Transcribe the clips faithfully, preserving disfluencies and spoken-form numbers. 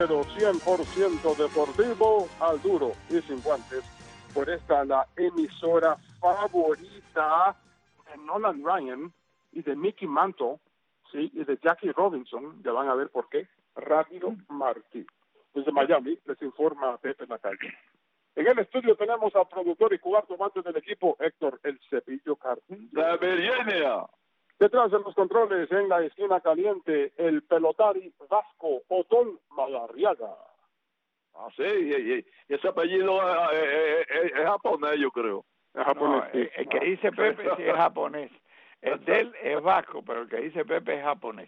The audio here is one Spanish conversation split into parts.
cien por ciento deportivo al duro y sin guantes. Por esta la emisora favorita de Nolan Ryan y de Mickey Mantle, sí, y de Jackie Robinson. Ya van a ver por qué. Radio Martí. Desde Miami les informa Pepe Nacalle. En el estudio tenemos al productor y cuarto mando del equipo, Héctor El Cepillo Carpio. De Virginia. Detrás de los controles, en la esquina caliente, el pelotari vasco Otón Malarriaga. Ah, sí, y, y, y ese apellido es, es, es, es japonés, yo creo. Es japonés. No, el, el que dice Pepe sí es japonés. El de él es vasco, pero el que dice Pepe es japonés.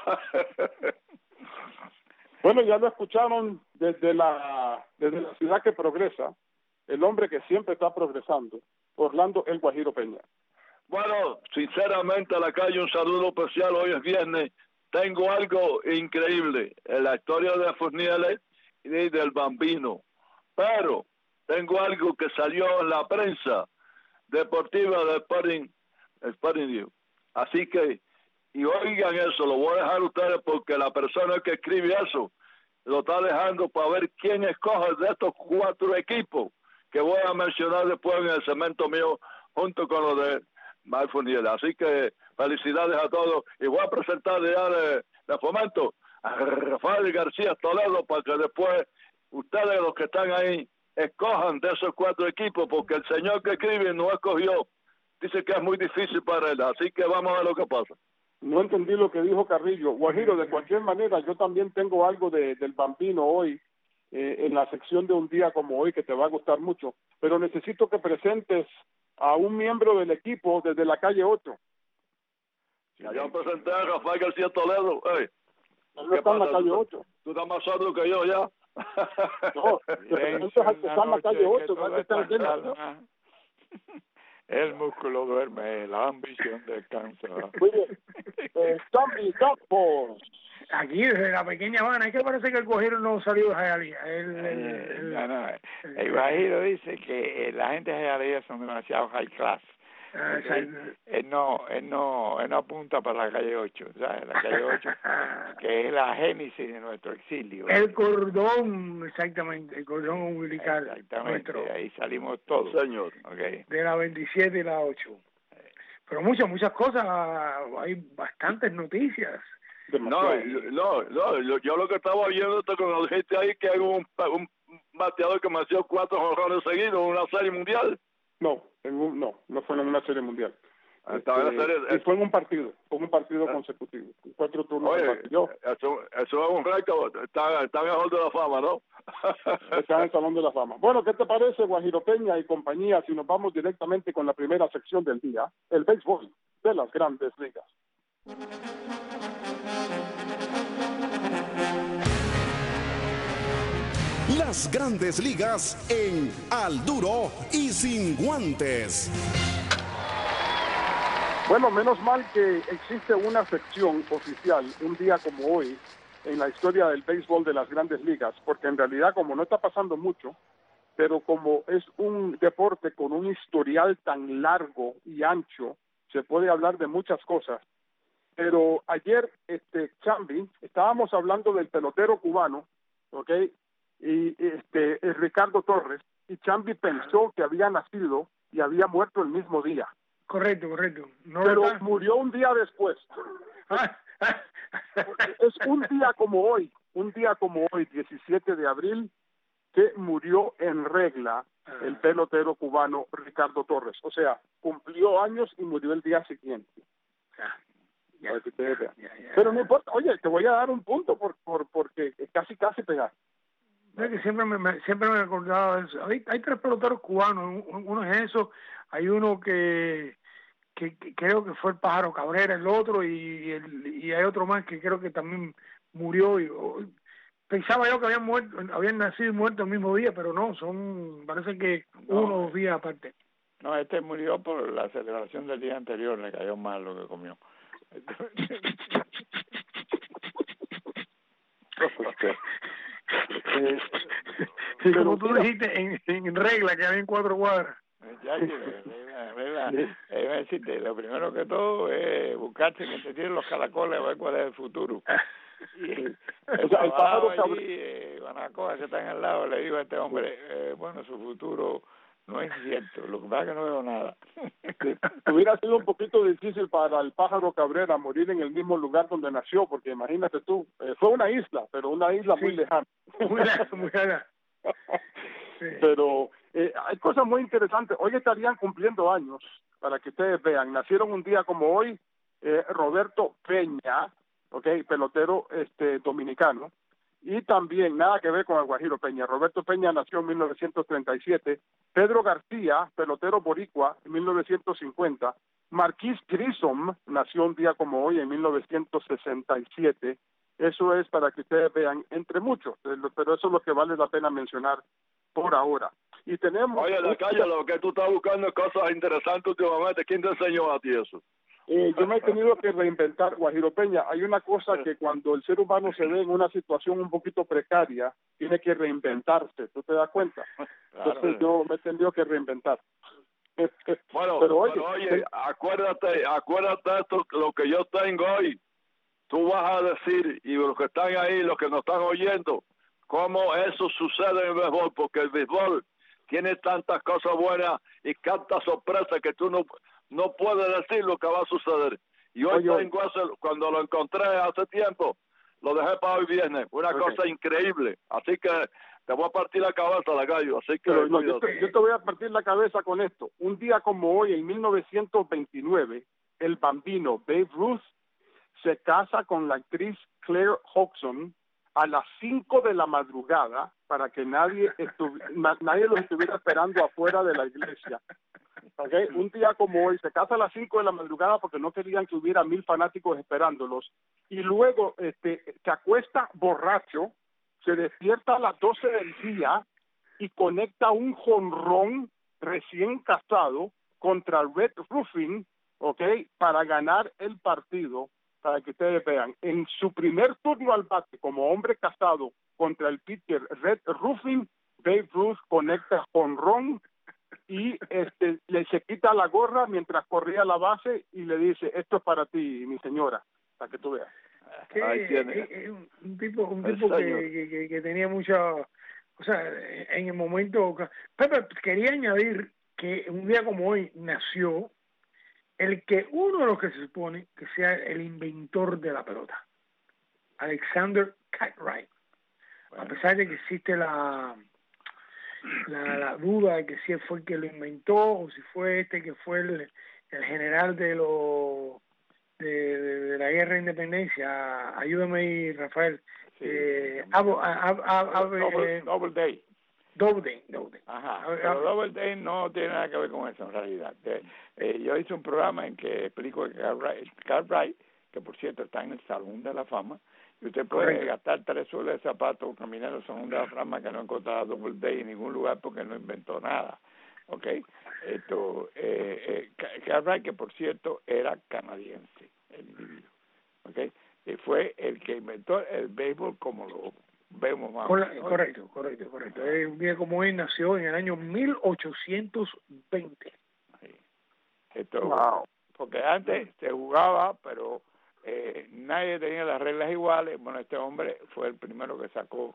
Bueno, ya lo escucharon desde la, desde la ciudad que progresa, el hombre que siempre está progresando, Orlando El Guajiro Peña. Bueno, sinceramente a la calle un saludo especial, hoy es viernes, tengo algo increíble en la historia de Furniele y del Bambino, pero tengo algo que salió en la prensa deportiva de Sporting, Sporting News, así que, y oigan eso, lo voy a dejar a ustedes porque la persona que escribe eso lo está dejando para ver quién escoge de estos cuatro equipos que voy a mencionar después en el segmento mío junto con los de Marfuniel. Así que felicidades a todos y voy a presentar ya de, de fomento a Rafael García Toledo para que después ustedes los que están ahí escojan de esos cuatro equipos porque el señor que escribe no escogió, dice que es muy difícil para él, así que vamos a ver lo que pasa. No entendí lo que dijo Carrillo. Guajiro, de cualquier manera, yo también tengo algo de, del Bambino hoy, eh, en la sección de un día como hoy, que te va a gustar mucho, pero necesito que presentes a un miembro del equipo desde la calle ocho. Ya yo presenté a Rafael García Toledo. Hey, no está en la calle ocho. Tú estás más sordo que yo ya. No, entonces al que está en la calle ocho, no hay que estar el músculo duerme, la ambición descansa. Muy bien. Eh, Tommy Campos. Aquí desde la pequeña Habana, es que parece que el Guajiro no salió de Jayalía. El, el, eh, el, no, no, el, el Guajiro dice que la gente de Jayalía son demasiado high class. Ah, él, él no él no él no apunta para la calle ocho, ¿sabes? La calle ocho, que es la génesis de nuestro exilio. El cordón, exactamente, el cordón umbilical. Exactamente, nuestro, ahí salimos todos. Señor. Okay. De la veintisiete y la ocho. Pero muchas, muchas cosas, hay bastantes noticias. No, no, no, yo, yo lo que estaba viendo cuando dijiste ahí que hay un, un bateador que me hacía cuatro jonrones seguidos en una serie mundial. No, en un, no, no fue en una serie mundial. Este, serie, y fue en un partido, fue un partido consecutivo, cuatro turnos. Oye, eso, eso es un récord, está, está en el Salón de la Fama, ¿no? Está en el Salón de la Fama. Bueno, ¿qué te parece, Guajiro Peña y compañía, si nos vamos directamente con la primera sección del día, el béisbol de las Grandes Ligas? Las Grandes Ligas en Al Duro y Sin Guantes. Bueno, menos mal que existe una sección oficial, un día como hoy, en la historia del béisbol de las Grandes Ligas, porque en realidad, como no está pasando mucho, pero como es un deporte con un historial tan largo y ancho, se puede hablar de muchas cosas. Pero ayer, este, Chambi, estábamos hablando del pelotero cubano, ¿ok?, y este es Ricardo Torres, y Chambi pensó que había nacido y había muerto el mismo día. Correcto, correcto. No pero está... murió un día después. Es un día como hoy, un día como hoy, diecisiete de abril, que murió en regla el pelotero cubano Ricardo Torres. O sea, cumplió años y murió el día siguiente. Ya, ya, ya, ya. Pero no importa, oye, te voy a dar un punto por, por porque casi casi pegar. Es que siempre me, me siempre me acordaba de eso. Hay, hay tres peloteros cubanos, uno es eso, hay uno que, que, que creo que fue el Pájaro Cabrera, el otro, y el, y hay otro más que creo que también murió. Y, o, pensaba yo que habían muerto, habían nacido y muerto el mismo día, pero no, son, parece que no, uno o dos días aparte. No, este murió por la celebración del día anterior, le cayó mal lo que comió. Eh, y como tú dijiste en, en regla que había en cuatro cuadras. Ya, regla, regla, eh, decirte, lo primero que todo es buscarse que te tiren los caracoles a ver cuál es el futuro. Y el, O sea, el pájaro allí, Cabrera. eh, Guanacoa, que está en el lado, le digo a este hombre, eh, bueno, su futuro no es cierto, lo que pasa es que no veo nada. Sí. Hubiera sido un poquito difícil para el pájaro Cabrera morir en el mismo lugar donde nació, porque imagínate tú, eh, fue una isla, pero una isla Sí. muy lejana. Muy lejana, muy lejana. Sí. Pero eh, hay cosas muy interesantes. Hoy estarían cumpliendo años, para que ustedes vean. Nacieron un día como hoy eh, Roberto Peña, okay, pelotero este dominicano, y también nada que ver con el Guajiro Peña. Roberto Peña nació en mil novecientos treinta y siete. Pedro García, pelotero boricua, en mil novecientos cincuenta. Marquis Grissom nació un día como hoy en mil novecientos sesenta y siete. Eso es para que ustedes vean, entre muchos, pero eso es lo que vale la pena mencionar por ahora. Y tenemos... Oye, Lacayo, lo que tú estás buscando es cosas interesantes últimamente. ¿Quién te enseñó a ti eso? Eh, yo me he tenido que reinventar, Guajiro Peña. Hay una cosa que cuando el ser humano se ve en una situación un poquito precaria, tiene que reinventarse, ¿tú te das cuenta? Claro. Entonces yo me he tenido que reinventar. Bueno, pero oye, pero oye acuérdate, acuérdate esto, lo que yo tengo hoy. Tú vas a decir, y los que están ahí, los que nos están oyendo, cómo eso sucede en el béisbol, porque el béisbol tiene tantas cosas buenas y tantas sorpresas que tú no, no puedes decir lo que va a suceder. Y hoy Oye, tengo ese, cuando lo encontré hace tiempo, lo dejé para hoy viernes, una okay. cosa increíble. Así que te voy a partir la cabeza, Lacayo, así que... Pero, no, yo, te, yo te voy a partir la cabeza con esto. Un día como hoy, en mil novecientos veintinueve, el bambino Babe Ruth se casa con la actriz Claire Hodgson a las cinco de la madrugada para que nadie estu nadie los estuviera esperando afuera de la iglesia. ¿Okay? Un día como hoy se casa a las cinco de la madrugada porque no querían que hubiera mil fanáticos esperándolos, y luego este se acuesta borracho, se despierta a las doce del día y conecta un jonrón recién casado contra Red Ruffin, ¿okay? Para ganar el partido. Para que ustedes vean, en su primer turno al bate como hombre casado contra el pitcher Red Ruffin, Babe Ruth conecta jonrón y este le se quita la gorra mientras corría la base y le dice, esto es para ti, mi señora, para que tú veas. Que, eh, eh, un, un tipo, un tipo que, que, que tenía mucha, o sea, en el momento, Pepe, quería añadir que un día como hoy nació el que uno de los que se supone que sea el inventor de la pelota, Alexander Cartwright. Bueno. A pesar de que existe la, la la duda de que si fue el que lo inventó o si fue este que fue el, el general de los de, de, de la guerra de independencia. Ayúdame ahí, Rafael. Sí. Eh, Abo, ab, ab, ab, Double, eh, Doubleday. Doubleday, Doubleday. Ajá, A ver, pero a ver. Doubleday no tiene nada que ver con eso en realidad. De, eh, yo hice un programa en que explico que Cartwright, Cartwright, que por cierto está en el Salón de la Fama, y usted puede Correcto. gastar tres sueles de zapatos caminando en el Salón de la Fama que no encontraba Doubleday en ningún lugar porque no inventó nada. ¿Ok? Esto, eh, eh, Cartwright, que por cierto era canadiense, el individuo. ¿Ok? Y fue el que inventó el béisbol como lo vemos más. Con la, correcto, correcto, correcto. Eh, un día como hoy nació en el año mil ochocientos veinte. Sí. Esto, Wow. Porque antes se jugaba, pero eh, nadie tenía las reglas iguales. Bueno, este hombre fue el primero que sacó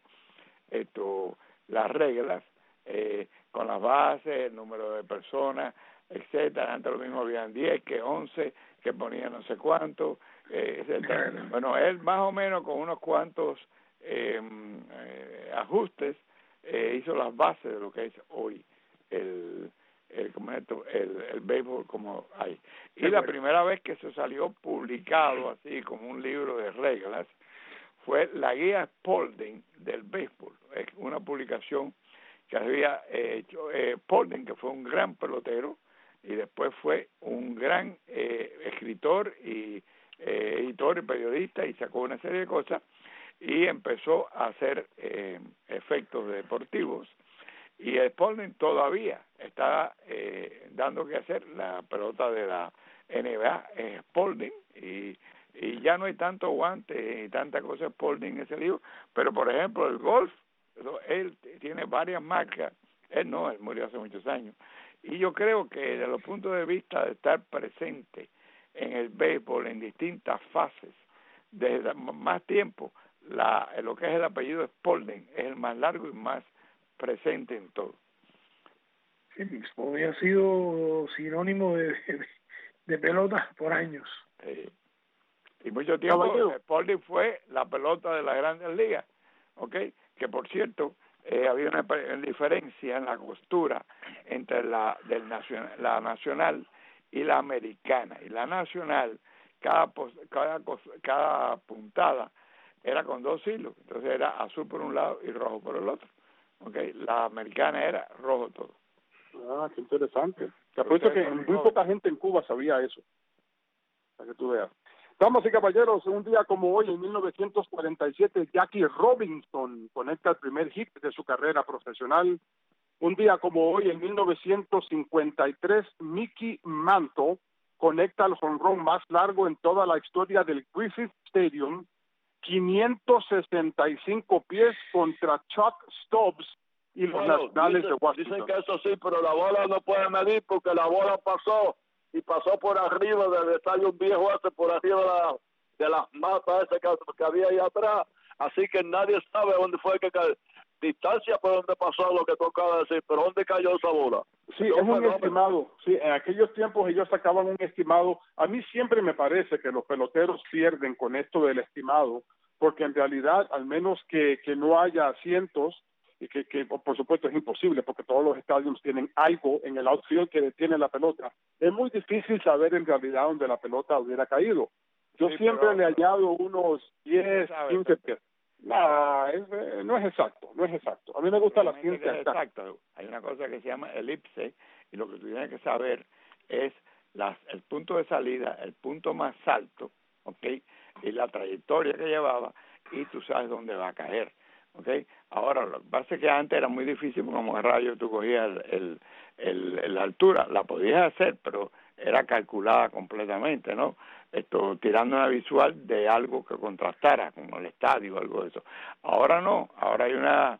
esto las reglas eh, con las bases, el número de personas, etcétera. Antes lo mismo habían diez que once, que ponían no sé cuánto, eh, etcétera. Bueno, él más o menos con unos cuantos eh, eh, ajustes eh, hizo las bases de lo que es hoy el el el, el béisbol como hay. Y la primera vez que se salió publicado así como un libro de reglas fue la guía Spalding del béisbol, es una publicación que había hecho eh, Spalding, que fue un gran pelotero y después fue un gran eh, escritor y eh, editor y periodista, y sacó una serie de cosas y empezó a hacer eh, efectos deportivos. Y Spalding todavía está eh, dando que hacer la pelota de la N B A en Spalding, y, y ya no hay tanto guante y tanta cosa Spalding en ese libro, pero por ejemplo el golf, él tiene varias marcas, él no, él murió hace muchos años, y yo creo que desde los puntos de vista de estar presente en el béisbol en distintas fases, desde más tiempo, la, lo que es el apellido Spalding es el más largo y más presente en todo. Sí, Spalding ha sido sinónimo de, de, de pelota por años. Sí. Y mucho tiempo Spalding fue la pelota de las Grandes Ligas, ¿ok? Que por cierto, eh, había una diferencia en la costura entre la del nacional, la nacional y la americana. Y la nacional, cada cada cada puntada era con dos hilos, entonces era azul por un lado y rojo por el otro. Okay, la americana era rojo todo. Ah, qué interesante. Te apuesto que muy poca gente en Cuba sabía eso, para que tú veas. Damas y caballeros, un día como hoy, en mil novecientos cuarenta y siete, Jackie Robinson conecta el primer hit de su carrera profesional. Un día como hoy, en mil novecientos cincuenta y tres, Mickey Mantle conecta el jonrón más largo en toda la historia del Griffith Stadium, quinientos sesenta y cinco pies contra Chuck Stubbs y los bueno, Nacionales dice, de Washington. Dicen que eso sí, pero la bola no puede medir porque la bola pasó y pasó por arriba del estadio viejo ese, por arriba de, la, de las matas ese que, que había ahí atrás, así que nadie sabe dónde fue que cayó, distancia por dónde pasó lo que tocaba decir, pero dónde cayó esa bola. Sí, es un estimado. Sí, en aquellos tiempos ellos sacaban un estimado. A mí siempre me parece que los peloteros pierden con esto del estimado, porque en realidad, al menos que, que no haya asientos, y que, que por supuesto es imposible, porque todos los estadios tienen algo en el outfield que detiene la pelota, es muy difícil saber en realidad dónde la pelota hubiera caído. Yo sí, siempre pero, le añado unos diez, quince pies. No, es, no es exacto, no es exacto. A mí me gusta la ciencia exacta. Hay una cosa que se llama elipse, y lo que tú tienes que saber es las, el punto de salida, el punto más alto, ¿ok? Y la trayectoria que llevaba, y tú sabes dónde va a caer, ¿ok? Ahora, lo que pasa es que antes era muy difícil, como en radio tú cogías el, el, el, la altura, la podías hacer, pero era calculada completamente, ¿no? Esto, tirando una visual de algo que contrastara, como el estadio o algo de eso. Ahora no, ahora hay una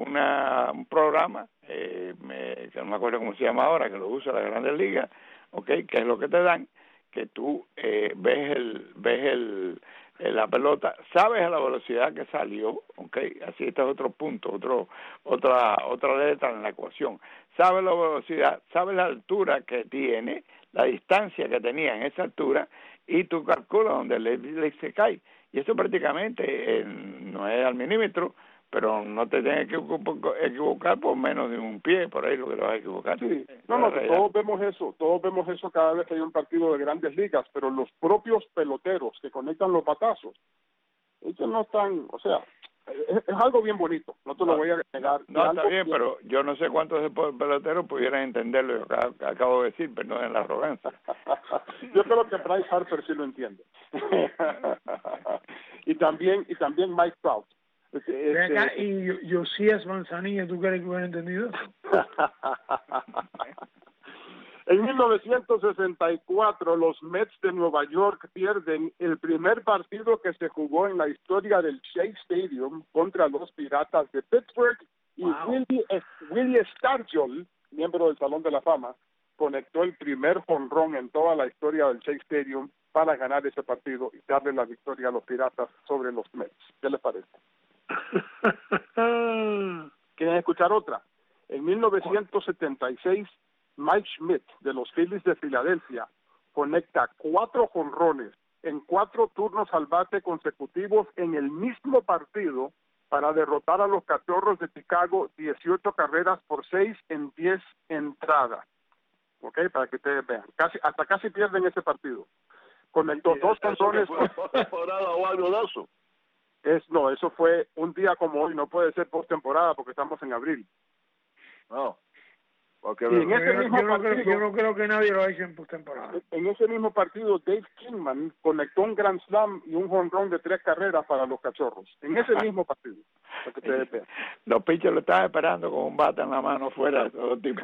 una un programa, eh, me, que no me acuerdo cómo se llama ahora, que lo usa la Grandes Ligas, okay, que es lo que te dan, que tú eh, ves el ves el, el la pelota, sabes a la velocidad que salió, okay, así este es otro punto, otro otra otra letra en la ecuación. Sabes la velocidad, sabes la altura que tiene, la distancia que tenía en esa altura, y tú calculas donde le, le se cae. Y eso prácticamente eh, no es al milímetro, pero no te tienes que equivocar por menos de un pie, por ahí lo que te vas a equivocar. Sí, no, no, todos vemos eso, todos vemos eso cada vez que hay un partido de Grandes Ligas, pero los propios peloteros que conectan los batazos, ellos no están, o sea, es, es algo bien bonito, no te lo voy a negar. No, está bien, bien, pero yo no sé cuántos peloteros pudieran entenderlo, lo que acabo de decir, perdón, en la arrogancia. Yo creo que Bryce Harper sí lo entiende. y también y también Mike Trout. Este, acá, y Josías Manzanilla, ¿tú crees que hubiera entendido eso? En mil novecientos sesenta y cuatro, los Mets de Nueva York pierden el primer partido que se jugó en la historia del Shea Stadium contra los Piratas de Pittsburgh, y wow. Willie, Willie Stargell, miembro del Salón de la Fama, conectó el primer jonrón en toda la historia del Shea Stadium para ganar ese partido y darle la victoria a los Piratas sobre los Mets. ¿Qué les parece? ¿Quieren escuchar otra? En mil novecientos setenta y seis, Mike Schmidt de los Phillies de Filadelfia conecta cuatro jonrones en cuatro turnos al bate consecutivos en el mismo partido para derrotar a los Cachorros de Chicago dieciocho carreras por seis en diez entradas. ¿Ok? Para que ustedes vean. Casi, hasta casi pierden ese partido. Conectó dos jonrones. o algo de eso. Es, no, eso fue un día como hoy, no puede ser postemporada porque estamos en abril. No. Okay, y en ese yo, mismo yo, no partido, creo, yo no creo que nadie lo haya hecho en postemporada. En ese mismo partido, Dave Kingman conectó un Grand Slam y un home run de tres carreras para los Cachorros. En ese mismo partido. Para que ustedes vean. Los pitchers lo estaban esperando con un bate en la mano fuera de todo tipo.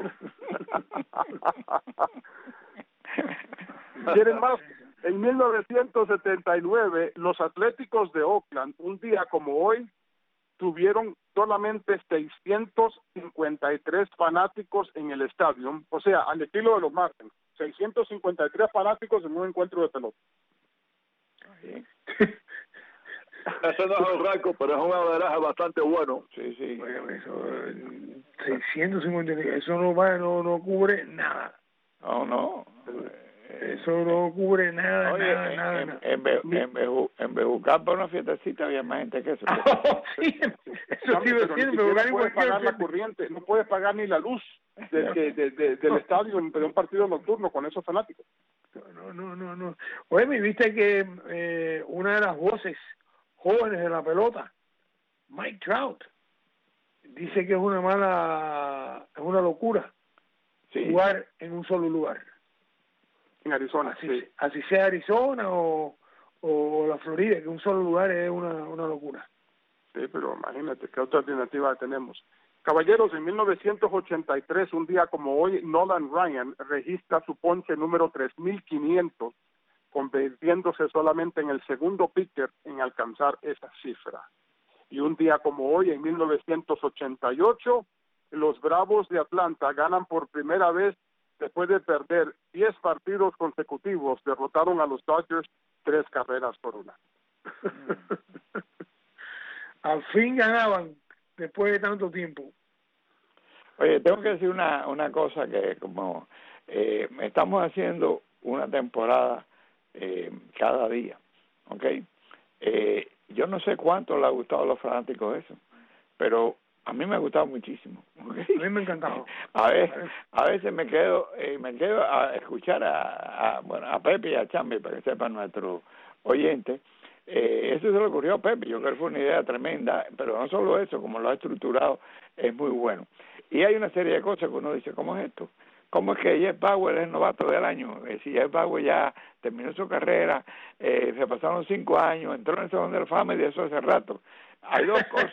¿Quieren más? En mil novecientos setenta y nueve, los Atléticos de Oakland, un día como hoy, tuvieron solamente seiscientos cincuenta y tres fanáticos en el estadio, o sea, al estilo de los Marlins, seiscientos cincuenta y tres fanáticos en un encuentro de pelota. Ese no es un récord, pero es un averaje bastante bueno. Sí, sí. Bueno, eso, seiscientos cincuenta, eso no va, no, no cubre nada. No, no. Eso no cubre nada, Oye, nada, en, nada, en, nada. en, Be, en, Beju, en Bejucal para una fiestecita había más gente que eso. Oh, sí, eso No, sí pero lo ni siento, siquiera pero puedes pagar la corriente, no puedes pagar ni la luz de, de, de, de, del estadio de un partido nocturno con esos fanáticos. No, no, no, no. Oye, me viste que eh, una de las voces jóvenes de la pelota, Mike Trout, dice que es una mala, es una locura Sí. jugar en un solo lugar. En Arizona, Así, sí. así sea Arizona o, o la Florida, que un solo lugar es una, una locura. Sí, pero imagínate, ¿qué otra alternativa tenemos? Caballeros, en mil novecientos ochenta y tres, un día como hoy, Nolan Ryan registra su ponche número tres mil quinientos, convirtiéndose solamente en el segundo pitcher en alcanzar esa cifra. Y un día como hoy, en mil novecientos ochenta y ocho, los Bravos de Atlanta ganan por primera vez después de perder diez partidos consecutivos, derrotaron a los Dodgers tres carreras por una. Al fin ganaban después de tanto tiempo. Oye, tengo que decir una, una cosa que como eh, estamos haciendo una temporada eh, cada día, ¿ok? Eh, yo no sé cuánto le ha gustado a los fanáticos eso, pero a mí me ha gustado muchísimo. ¿Okay? A mí me ha encantado. A veces, a veces me quedo eh, me quedo a escuchar a, a bueno a Pepe y a Chambi para que sepan nuestros oyentes. Eh, eso se le ocurrió a Pepe, yo creo que fue una idea tremenda, pero no solo eso, como lo ha estructurado, es muy bueno. Y hay una serie de cosas que uno dice, ¿cómo es esto? ¿Cómo es que Jeff Bauer es el novato del año? Eh, si Jeff Bauer ya terminó su carrera, eh, se pasaron cinco años, entró en el Salón de la Fama y de eso hace rato. Hay dos cosas.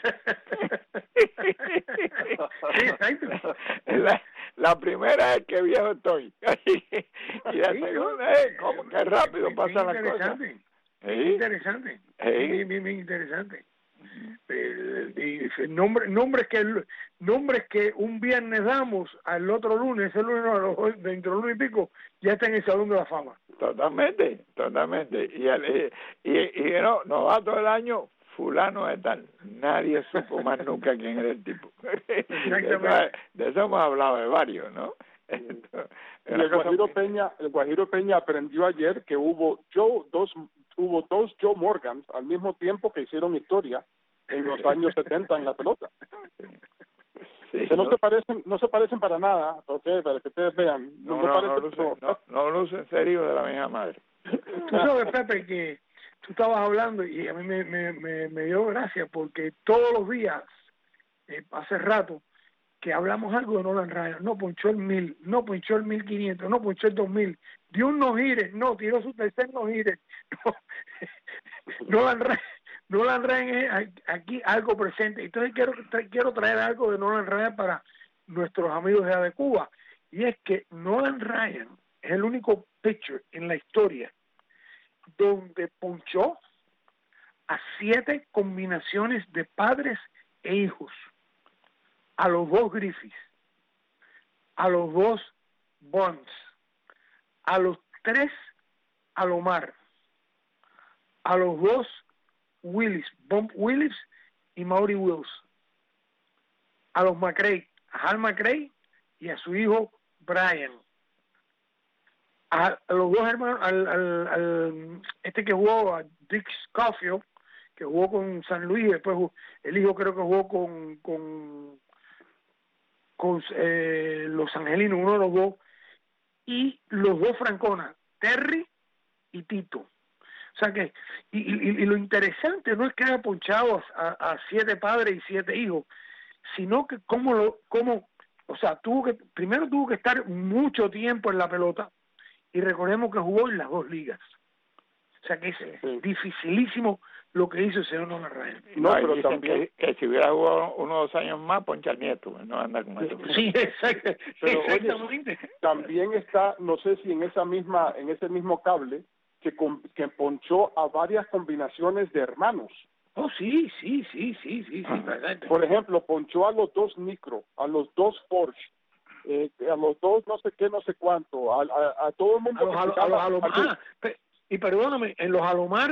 la, la primera es que viejo estoy. Y la segunda es cómo que rápido pasan las cosas. Es interesante, es bien, bien, bien interesante. Eh, y nombre, nombres que nombres que un viernes damos al otro lunes, el lunes dentro de un lunes y pico, ya está en el Salón de la Fama. Totalmente, totalmente. Y, el, y, y, y no, novato del año, fulano de tal. Nadie supo más nunca quién era el tipo. De eso, de eso hemos hablado de varios, ¿no? Esto, y el Guajiro Peña, el Guajiro Peña aprendió ayer que hubo Joe, dos, hubo dos Joe Morgans al mismo tiempo que hicieron historia en los años setenta en la pelota. Sí, que no, no se parecen, no se parecen para nada, okay, para que ustedes vean. No, no, no, no, no, luce, no, no luce serio de la misma madre. Tú sabes, Pepe, que tú estabas hablando y a mí me, me, me, me dio gracia porque todos los días, eh, hace rato, que hablamos algo de Nolan Ryan, no ponchó el mil, no ponchó el mil quinientos, no ponchó el dos mil, dio un no-hitter, no, tiró su tercer no-hitter. No. Nolan Ryan, Nolan Ryan es aquí algo presente. Entonces quiero quiero traer algo de Nolan Ryan para nuestros amigos de, de Cuba, y es que Nolan Ryan es el único pitcher en la historia donde ponchó a siete combinaciones de padres e hijos, a los dos Griffiths, a los dos Bonds, a los tres Alomar, a los dos Willis, Bob Willis y Maury Wills, a los McRae, a Hal McRae y a su hijo Brian, a, a los dos hermanos, al, al, al este que jugó, a Dick Schofield, que jugó con San Luis, y después el hijo creo que jugó con con con eh, los angelinos, uno de los dos, y los dos Francona, Terry y Tito. O sea que, y, y, y lo interesante no es que haya ponchado a, a siete padres y siete hijos, sino que cómo lo, cómo, o sea, tuvo que, primero tuvo que estar mucho tiempo en la pelota, y recordemos que jugó en las dos ligas. O sea que es sí. dificilísimo lo que hizo el señor Nolan Ryan. No, no pero también que, que si hubiera jugado uno o dos años más, poncha el nieto, no anda con eso. Sí, exacto, pero, exactamente. Oye, también está, no sé si en esa misma, en ese mismo cable, que, con, que ponchó a varias combinaciones de hermanos. Oh, sí, sí, sí, sí, sí, sí. Por ejemplo, ponchó a los dos Micro, a los dos Porsche, eh, a los dos no sé qué, no sé cuánto, a, a, a todo el mundo. A los, a, a los Alomar. Ah, y perdóname, en los Alomar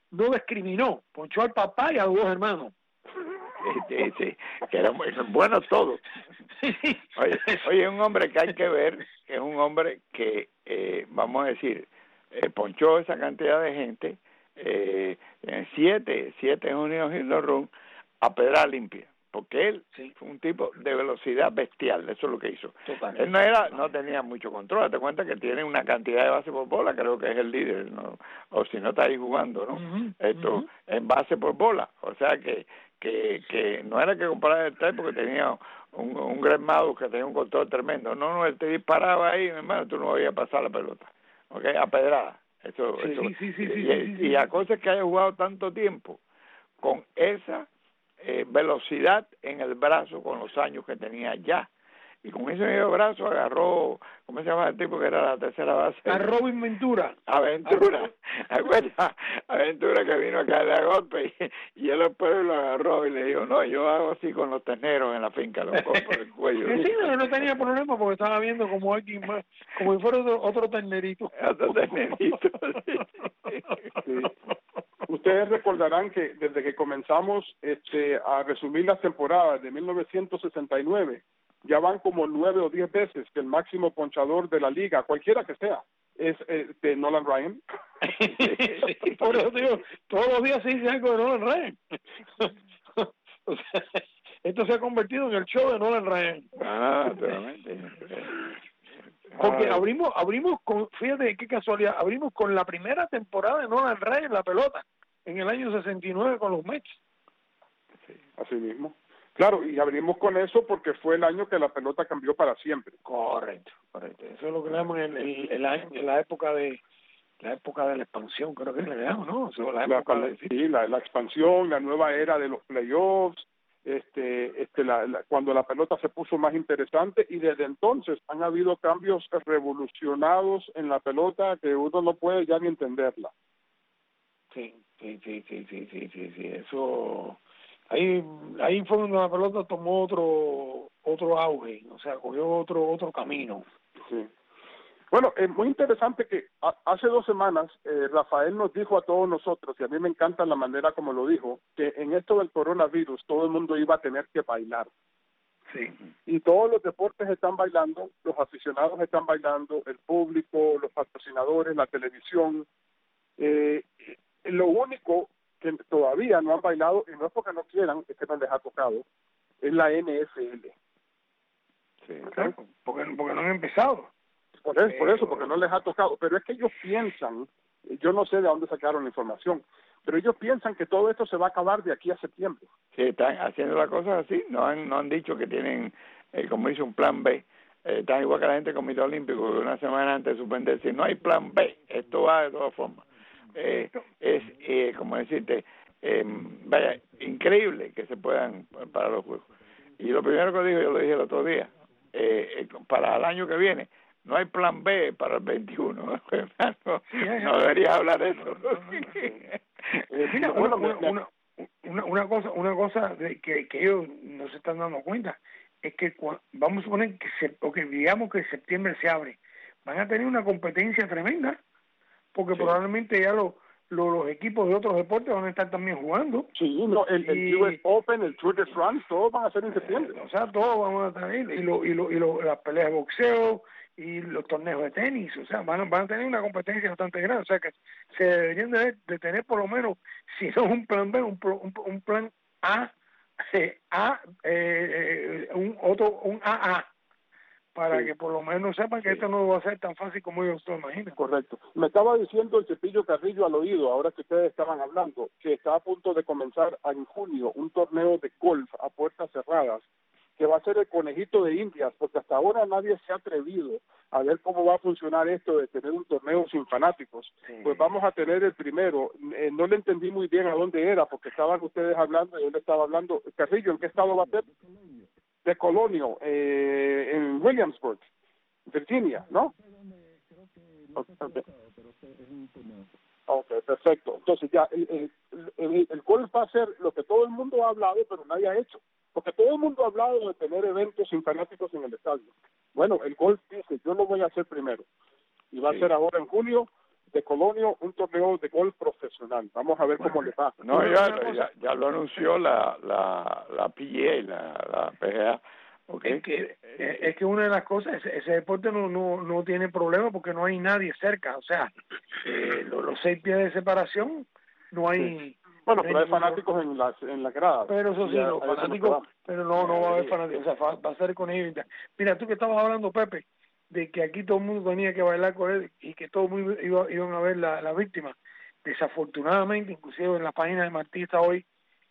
no discriminó, ponchó al papá y a los dos hermanos. Sí, sí, sí, que eran buenos todos. Oye, oye, un hombre que hay que ver, que es un hombre que, eh, vamos a decir, eh, ponchó esa cantidad de gente, eh, en siete, siete juniors y dos run, a pedra limpia, porque él sí. fue un tipo de velocidad bestial, eso es lo que hizo. Totalmente. Él no era, no tenía mucho control, te cuenta que tiene una cantidad de base por bola, creo que es el líder, ¿no? O si no está ahí jugando, ¿no? Uh-huh, Esto, uh-huh. en base por bola, o sea que que que no era que comparar el tres porque tenía un, un Greg Maddux que tenía un control tremendo, no, no, él te disparaba ahí, mi hermano, tú no habías pasar la pelota, ¿ok? A pedrada, eso, sí, eso, sí, sí, sí, y, sí, y, sí, y a cosas que haya jugado tanto tiempo con esa eh, velocidad en el brazo con los años que tenía ya. Y con ese medio brazo agarró, ¿cómo se llama el tipo que era la tercera base? A Robin Ventura. Aventura. Acuérdate, Aventura que vino a caerle a golpe y, y él después lo agarró y le dijo, no, yo hago así con los terneros en la finca, los cojo por el cuello. Sí, no, no tenía problema porque estaba viendo como alguien más, como si fuera otro, otro ternerito. Otro ternerito, sí. Sí. Ustedes recordarán que desde que comenzamos este, a resumir las temporadas de mil novecientos sesenta y nueve, ya van como nueve o diez veces que el máximo ponchador de la liga, cualquiera que sea, es eh, de Nolan Ryan. Sí, por eso digo, todos los días se dice algo de Nolan Ryan. O sea, esto se ha convertido en el show de Nolan Ryan. Ah, realmente. Porque abrimos, abrimos con, fíjate qué casualidad, abrimos con la primera temporada de Nolan Ryan en la pelota, en el año sesenta y nueve con los Mets. Sí, así mismo. Claro, y abrimos con eso porque fue el año que la pelota cambió para siempre. Correcto, correcto. Eso es lo que le llaman el, el, el año, la época de la época de la expansión, creo que le llamamos, ¿no? O sea, la época la, de, sí, la, la expansión, la nueva era de los playoffs, este, este, la, la, cuando la pelota se puso más interesante, y desde entonces han habido cambios revolucionados en la pelota que uno no puede ya ni entenderla. Sí, sí, sí, sí, sí, sí, sí, sí. Eso ahí ahí fue donde la pelota tomó otro otro auge, o sea, cogió otro otro camino. Sí. Bueno, es muy interesante que a, hace dos semanas eh, Rafael nos dijo a todos nosotros, y a mí me encanta la manera como lo dijo, que en esto del coronavirus todo el mundo iba a tener que bailar. Sí. Y todos los deportes están bailando, los aficionados están bailando, el público, los patrocinadores, la televisión. Eh, lo único que todavía no han bailado, y no es porque no quieran, es que no les ha tocado, es la N F L. Sí, claro, porque, porque no han empezado. Por eso, por eso, porque no les ha tocado. Pero es que ellos piensan, yo no sé de dónde sacaron la información, pero ellos piensan que todo esto se va a acabar de aquí a septiembre. Sí, están haciendo las cosas así, no han, no han dicho que tienen, eh, como dice, un plan B. Eh, están igual que la gente del Comité Olímpico, que una semana antes de suspender, si no hay plan B, esto va de todas formas. Eh, es, eh, como decirte, eh, vaya, increíble que se puedan parar los juegos. Y lo primero que digo, yo lo dije el otro día, eh, para el año que viene, no hay plan B para el veintiuno. No, no deberías hablar de eso. Mira, una, una, una, una cosa, una cosa de que, que ellos no se están dando cuenta es que cuando, vamos a suponer que se, o que digamos que septiembre se abre, van a tener una competencia tremenda, porque sí. probablemente ya los lo, los equipos de otros deportes van a estar también jugando. Sí, no, el, y, el U S Open, el Tour de France, todos van a ser en septiembre. Eh, o sea, todos vamos a tener, y, lo, y, lo, y lo, las peleas de boxeo, y los torneos de tenis, o sea, van a, van a tener una competencia bastante grande, o sea que se deberían de, de tener por lo menos, si no un plan B, un, un, un plan A, eh, A eh, un otro, un A A, para sí. que por lo menos sepan que sí. esto no va a ser tan fácil como ellos se imaginan. Correcto. Me estaba diciendo el Cepillo Carrillo al oído, ahora que ustedes estaban hablando, que está a punto de comenzar en junio un torneo de golf a puertas cerradas, que va a ser el conejito de Indias, porque hasta ahora nadie se ha atrevido a ver cómo va a funcionar esto de tener un torneo sin fanáticos. Sí. Pues vamos a tener el primero. Eh, no le entendí muy bien a dónde era, porque estaban ustedes hablando, y yo le estaba hablando. Carrillo, ¿en qué estado va a ser? De Colonial, eh, en Williamsburg, Virginia, ¿no? Okay. ok, perfecto. Entonces ya, el, el, el, el golf va a ser lo que todo el mundo ha hablado, pero nadie ha hecho. Porque todo el mundo ha hablado de tener eventos sin fanáticos en el estadio. Bueno, el golf dice, yo lo voy a hacer primero. Y va sí. a ser ahora en julio, de Colonial, un torneo de golf profesional. Vamos a ver cómo le va. No, ya, ya, ya lo anunció la la la P G A, la, la P G A. Okay. Es que es que una de las cosas, ese, ese deporte no, no no tiene problema porque no hay nadie cerca, o sea, eh, los, los seis pies de separación, no hay... Sí. Bueno, no pero hay ningún... fanáticos en las en la grada. Pero eso sí, ya, los fanáticos, pero no, no va a haber fanáticos, o sea, va, va a ser con ellos. Mira, tú que estabas hablando, Pepe, de que aquí todo el mundo tenía que bailar con él y que todo el mundo iba, iban a ver la, la víctima. Desafortunadamente, inclusive en la página de Martí está hoy,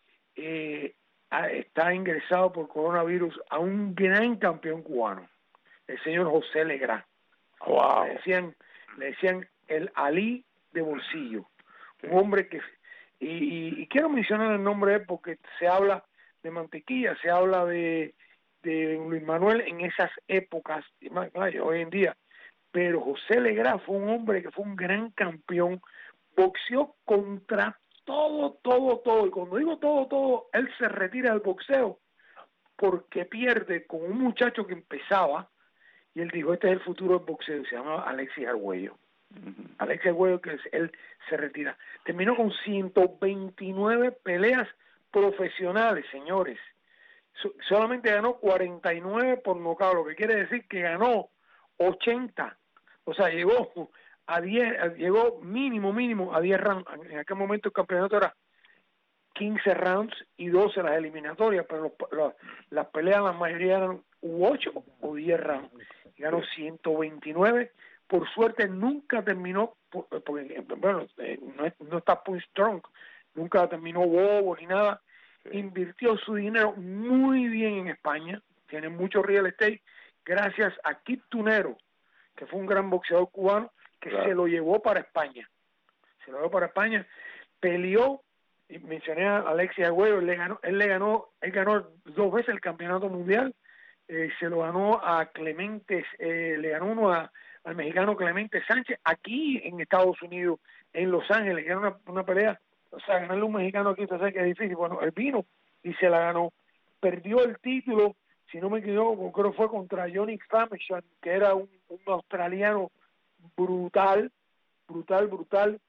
eh, está ingresado por coronavirus a un gran campeón cubano, el señor José Legrand. Wow. Le decían, le decían el Ali de bolsillo, sí. Un hombre que... Y, y, y quiero mencionar el nombre de él porque se habla de mantequilla, se habla de, de Luis Manuel en esas épocas, y más, hoy en día, pero José Legrand fue un hombre que fue un gran campeón, boxeó contra todo, todo, todo, y cuando digo todo, todo, él se retira del boxeo porque pierde con un muchacho que empezaba, y él dijo, este es el futuro del boxeo, se llama Alexis Arguello. Uh-huh. Alexis Arguello, que es, él se retira. Terminó con ciento veintinueve peleas profesionales, señores. So, solamente ganó cuarenta y nueve por nocaut, lo que quiere decir que ganó ochenta. O sea, llegó a diez, llegó mínimo, mínimo a diez rounds. En aquel momento el campeonato era quince rounds y doce las eliminatorias, pero los, los, las peleas la mayoría eran ocho o diez rounds. Y ganó ciento veintinueve. Por suerte nunca terminó, porque bueno, no, no está muy strong, nunca terminó bobo ni nada. Sí. Invirtió su dinero muy bien en España, tiene mucho real estate, gracias a Kip Tunero, que fue un gran boxeador cubano, que claro. se lo llevó para España. Se lo llevó para España, peleó, y mencioné a Alexis Arguello, él le ganó, él le ganó, él ganó dos veces el campeonato mundial, eh, se lo ganó a Clemente, eh, le ganó uno a al mexicano Clemente Sánchez, aquí en Estados Unidos, en Los Ángeles, que era una, una pelea, o sea, ganarle a un mexicano aquí, entonces que es difícil. Bueno, él vino y se la ganó. Perdió el título, si no me equivoco, creo que fue contra Johnny Famechon, que era un, un australiano brutal, brutal, brutal.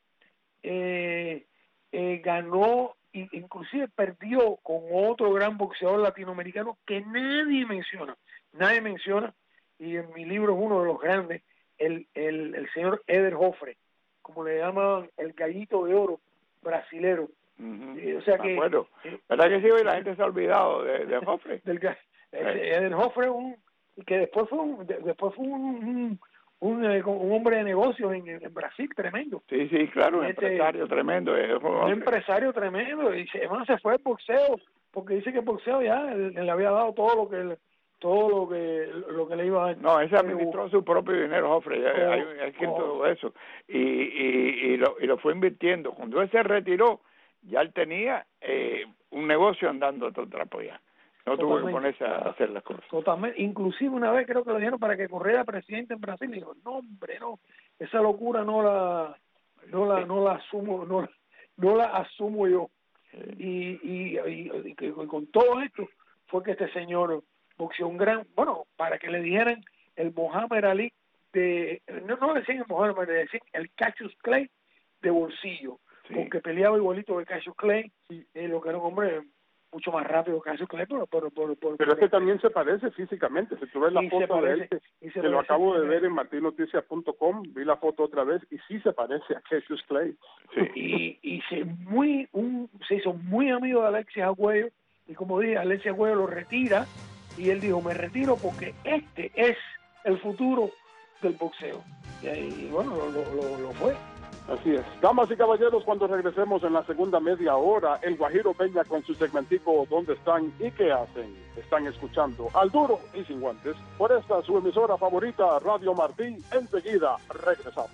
Eh, eh, ganó, e inclusive perdió con otro gran boxeador latinoamericano que nadie menciona, nadie menciona, y en mi libro es uno de los grandes, El, el, el señor Eder Joffre, como le llamaban el gallito de oro brasilero. Uh-huh. eh, o sea que bueno, eh, ¿verdad que sí? Hoy la gente se ha olvidado de, de Joffre. Del, eh. Eder Joffre, un, que después fue un, de, después fue un, un, un, un, un hombre de negocios en, en Brasil tremendo. Sí, sí, claro, un este, empresario tremendo. Eh, un empresario tremendo. Y se, bueno, se fue el boxeo, porque dice que el boxeo ya le, le había dado todo lo que él, todo lo que lo que le iba a dar. No, ese administró uh, su propio dinero, Joffre, ya oh, hay, hay escrito oh. todo eso, y, y, y, lo, y lo fue invirtiendo. Cuando él se retiró, ya él tenía eh, un negocio andando a todo trapo ya. No tuvo que ponerse a hacer las cosas. Totalmente. Inclusive una vez creo que lo dijeron para que corriera presidente en Brasil, y dijo, no hombre, no, esa locura no la no la, no la asumo, no, no la asumo yo. Sí. Y, y, y, y, y con todo esto fue que este señor boxeó un gran, bueno, para que le dijeran el Muhammad Ali de, no, no le decían el Muhammad, le decían el Cassius Clay de bolsillo, sí. Porque peleaba igualito que Cassius Clay, y, eh, lo que era un hombre mucho más rápido que Cassius Clay, pero pero, pero, pero, pero es que también se parece físicamente, si tú ves la foto parece, de él, que, que lo acabo de ver en martin noticias punto com, vi la foto otra vez, y sí se parece a Cassius Clay. Sí. Y, y se, muy, un, se hizo muy amigo de Alexis Arguello, y como dije, Alexis Arguello lo retira, y él dijo, me retiro porque este es el futuro del boxeo. Y, y bueno, lo, lo, lo fue. Así es. Damas y caballeros, cuando regresemos en la segunda media hora, el Guajiro Peña con su segmentico ¿Dónde están y qué hacen? Están escuchando Al Duro y Sin Guantes por esta su emisora favorita, Radio Martí. Enseguida regresamos.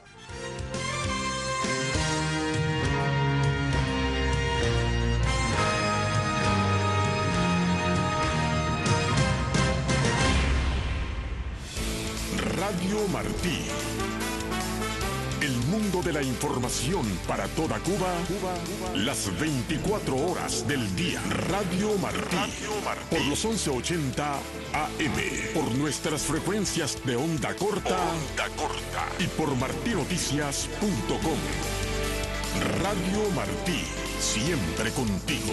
Radio Martí, El mundo de la información para toda Cuba, Cuba, Cuba. Las veinticuatro horas del día. Radio Martí. Radio Martí. Por los once ochenta A M. Por nuestras frecuencias de onda corta. Onda corta. Y por martí noticias punto com. Radio Martí. Siempre contigo.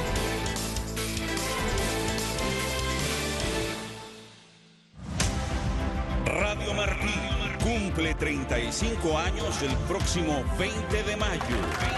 Radio Martí cumple treinta y cinco años el próximo veinte de mayo.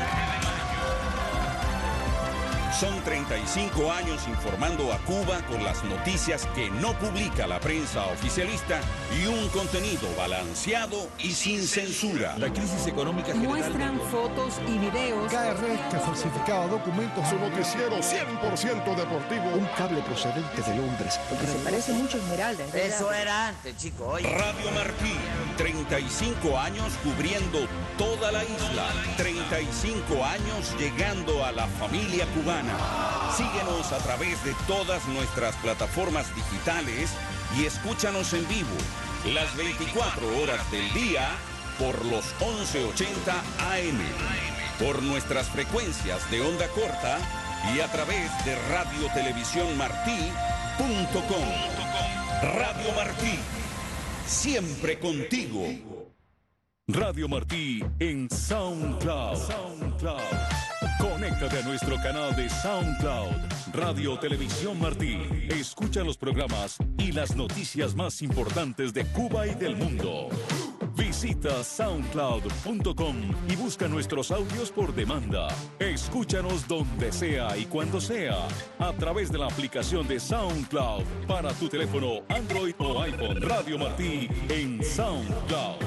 Son treinta y cinco años informando a Cuba con las noticias que no publica la prensa oficialista y un contenido balanceado y sin censura. La crisis económica general... Muestran fotos y videos. K R que falsificaba documentos. Su noticiero cien por ciento deportivo. Un cable procedente de Londres. Porque se parece mucho a Esmeralda. Eso era antes, chico. Oye. Radio Martí, treinta y cinco años cubriendo toda la isla. treinta y cinco años llegando a la familia cubana. Síguenos a través de todas nuestras plataformas digitales y escúchanos en vivo las veinticuatro horas del día por los once ochenta A M, por nuestras frecuencias de onda corta y a través de radio televisión martí punto com. Radio Martí, siempre contigo. Radio Martí en SoundCloud. SoundCloud. Conéctate a nuestro canal de SoundCloud, Radio Televisión Martí. Escucha los programas y las noticias más importantes de Cuba y del mundo. Visita soundcloud punto com y busca nuestros audios por demanda. Escúchanos donde sea y cuando sea, a través de la aplicación de SoundCloud para tu teléfono Android o iPhone. Radio Martí en SoundCloud.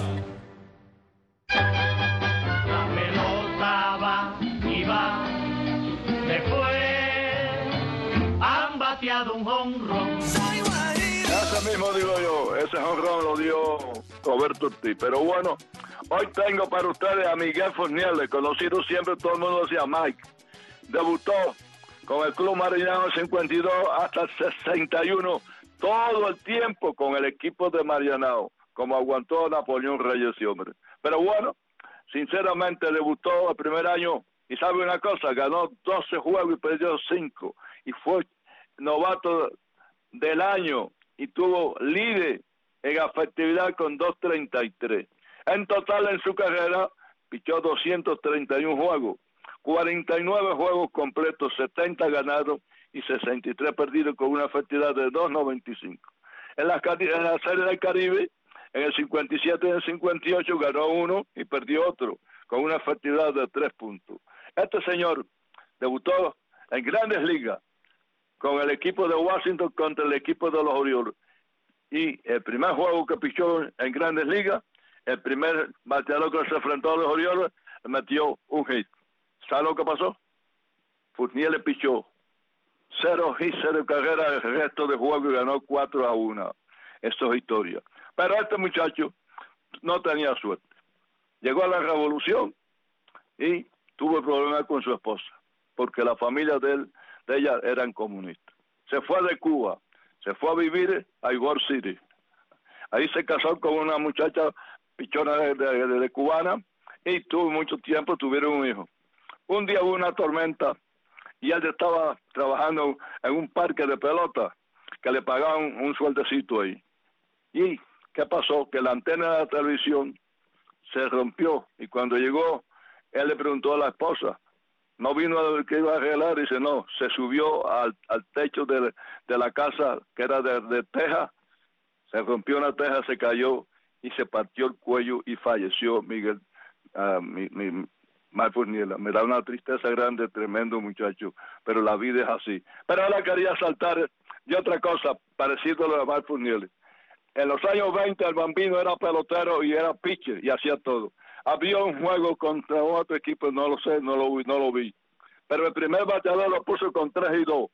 La pelota va y va, después han bateado un jonrón. Ese mismo digo yo, ese jonrón lo dio Roberto Ortiz. Pero bueno, hoy tengo para ustedes a Miguel Fornieles, conocido siempre, todo el mundo decía Mike. Debutó con el Club Marianao en cincuenta y dos hasta el sesenta y uno, todo el tiempo con el equipo de Marianao, como aguantó Napoleón Reyes y hombre. Pero bueno, sinceramente debutó el primer año y sabe una cosa, ganó doce juegos y perdió cinco y fue novato del año y tuvo líder en efectividad con doscientos treinta y tres. En total en su carrera pichó doscientos treinta y uno juegos, cuarenta y nueve juegos completos, setenta ganados y sesenta y tres perdidos con una efectividad de doscientos noventa y cinco. En la, en la Serie del Caribe, en el cincuenta y siete y en el cincuenta y ocho ganó uno y perdió otro, con una efectividad de tres puntos. Este señor debutó en Grandes Ligas con el equipo de Washington contra el equipo de los Orioles. Y el primer juego que pichó en Grandes Ligas, el primer bateador que se enfrentó a los Orioles, metió un hit. ¿Sabe lo que pasó? Fornieles pichó cero hits, cero carreras el resto de juego y ganó cuatro a uno. Eso es historia. Pero este muchacho no tenía suerte. Llegó a la revolución y tuvo problemas con su esposa, porque la familia de él, de ella eran comunistas. Se fue de Cuba, se fue a vivir a Ybor City. Ahí se casó con una muchacha pichona de, de, de, de cubana y tuvo mucho tiempo, tuvieron un hijo. Un día hubo una tormenta y él estaba trabajando en un parque de pelota que le pagaban un sueldecito ahí. ¿Y qué pasó? Que la antena de la televisión se rompió y cuando llegó, él le preguntó a la esposa, no vino a ver qué iba a arreglar, y dice, no, se subió al, al techo de, de la casa que era de, de teja, se rompió una teja, se cayó y se partió el cuello y falleció Miguel, uh, mi, mi, Mike Fornieles. Me da una tristeza grande, tremendo muchacho, pero la vida es así. Pero ahora quería saltar de otra cosa, parecido a lo de Mike Fornieles. En los años veinte el Bambino era pelotero y era pitcher y hacía todo. Había un juego contra otro equipo, no lo sé, no lo, no lo vi. Pero el primer bateador lo puso con tres y dos.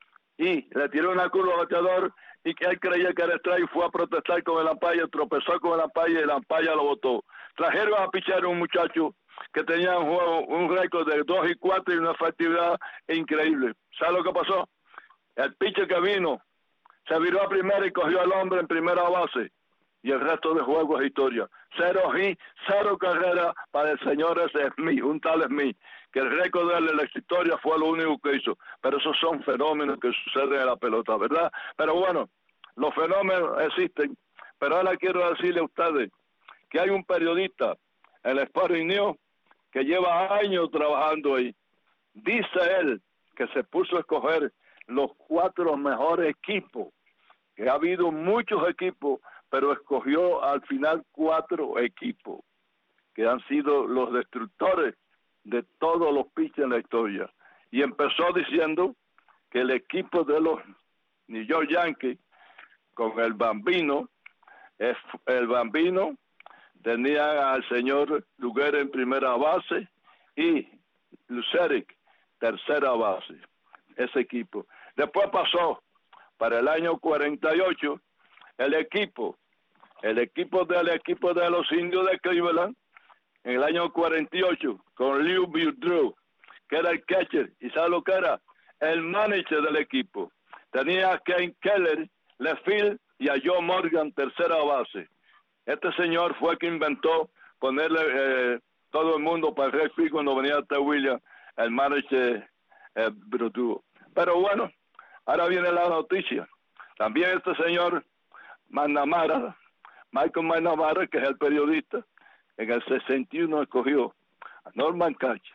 Y le tiró una curva al bateador y que él creía que era strike y fue a protestar con el umpire, tropezó con el umpire y el umpire lo botó. Trajeron a pichar un muchacho que tenía un juego, un récord de dos y cuatro y una efectividad increíble. ¿Sabe lo que pasó? El pitcher que vino se viró a primera y cogió al hombre en primera base. y el resto de juegos es historia. Cero hit, cero carrera para el señor Smith, un tal Smith, que el récord de él en la historia fue lo único que hizo. Pero esos son fenómenos que suceden en la pelota, ¿verdad? Pero bueno, los fenómenos existen. Pero ahora quiero decirle a ustedes que hay un periodista en el Sporting News que lleva años trabajando ahí. Dice él que se puso a escoger los cuatro mejores equipos, que ha habido muchos equipos, pero escogió al final cuatro equipos que han sido los destructores de todos los pitchers en la historia. Y empezó diciendo que el equipo de los New York Yankees, con el Bambino, el Bambino tenía al señor Luguera en primera base y Luceric tercera base, ese equipo. Después pasó para el año cuarenta y ocho el equipo, el equipo del equipo de los indios de Cleveland, en el año cuarenta y ocho, con Lou Boudreau, que era el catcher, y ¿sabe lo que era? El manager del equipo. Tenía a Ken Keller, left field, y a Joe Morgan, tercera base. Este señor fue el que inventó ponerle eh, todo el mundo para el right field cuando venía Ted Williams, el manager eh, Boudreau. Pero bueno, ahora viene la noticia. También este señor McNamara, Michael McNamara, que es el periodista, en el sesenta y uno escogió a Norman Cacha,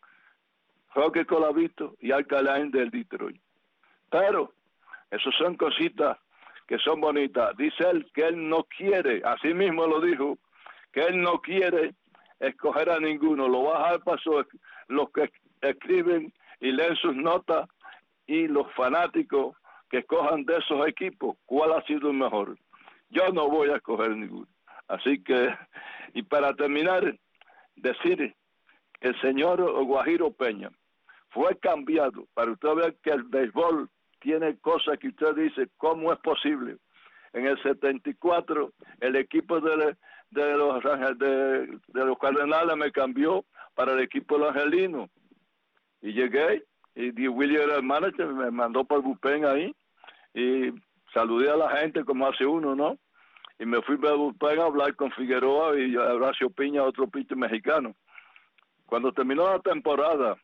Roque Colavito y Al Kaline del Detroit. Pero esas son cositas que son bonitas. Dice él que él no quiere, así mismo lo dijo, que él no quiere escoger a ninguno, lo va a dejar para los que escriben y leen sus notas y los fanáticos que escojan de esos equipos cuál ha sido el mejor. Yo no voy a escoger ninguno. Así que, y para terminar, decir que el señor Guajiro Peña fue cambiado para usted ver que el béisbol tiene cosas que usted dice, ¿cómo es posible? En el setenta y cuatro, el equipo de, de, los, de, de los Cardenales me cambió para el equipo de los Angelinos. Y llegué, y William era el manager, me mandó por bullpen ahí, y saludé a la gente como hace uno, ¿no? Y me fui para bullpen a hablar con Figueroa y Horacio Piña, otro pitcher mexicano. Cuando terminó la temporada,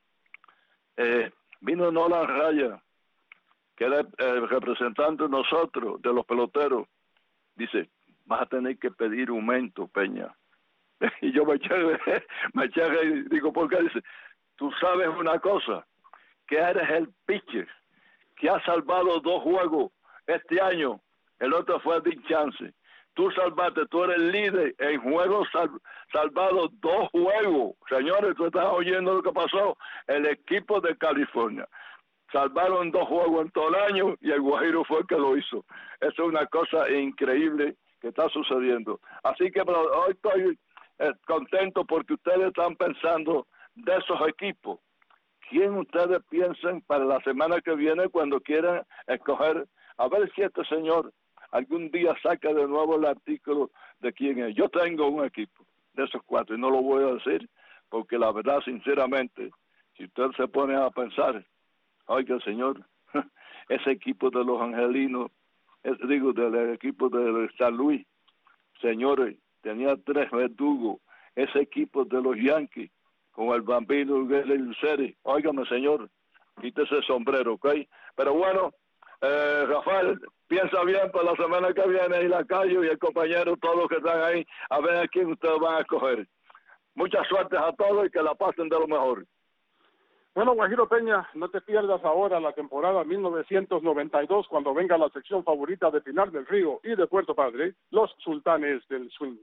eh, vino Nolan Raya, que era el representante de nosotros, de los peloteros. Dice, vas a tener que pedir aumento, Peña. Y yo me eché, me eché y digo, ¿por qué? Dice, tú sabes una cosa, que eres el pitcher que ha salvado dos juegos este año, el otro fue Dick Chance. Tú salvaste, tú eres el líder en juegos sal, salvados dos juegos. Señores, tú estás oyendo lo que pasó. El equipo de California salvaron dos juegos en todo el año y el Guajiro fue el que lo hizo. Eso es una cosa increíble que está sucediendo. Así que pero hoy estoy eh, contento porque ustedes están pensando de esos equipos. ¿Quién ustedes piensan para la semana que viene cuando quieran escoger? A ver si este señor algún día saca de nuevo el artículo de quién es. Yo tengo un equipo de esos cuatro y no lo voy a decir porque la verdad, sinceramente, si usted se pone a pensar, oiga, señor, ese equipo de los Angelinos, es, digo, del equipo de San Luis, señores, tenía tres verdugos. Ese equipo de los Yankees, con el Bambino, Uguele y Luceri, óigame, señor, quítese el sombrero, ¿ok? Pero bueno, eh, Rafael, piensa bien para la semana que viene y la calle y el compañero, todos los que están ahí, a ver a quién ustedes van a escoger. Muchas suertes a todos y que la pasen de lo mejor. Bueno, Guajiro Peña, no te pierdas ahora la temporada mil novecientos noventa y dos cuando venga la sección favorita de Pinar del Río y de Puerto Padre, los Sultanes del Swing.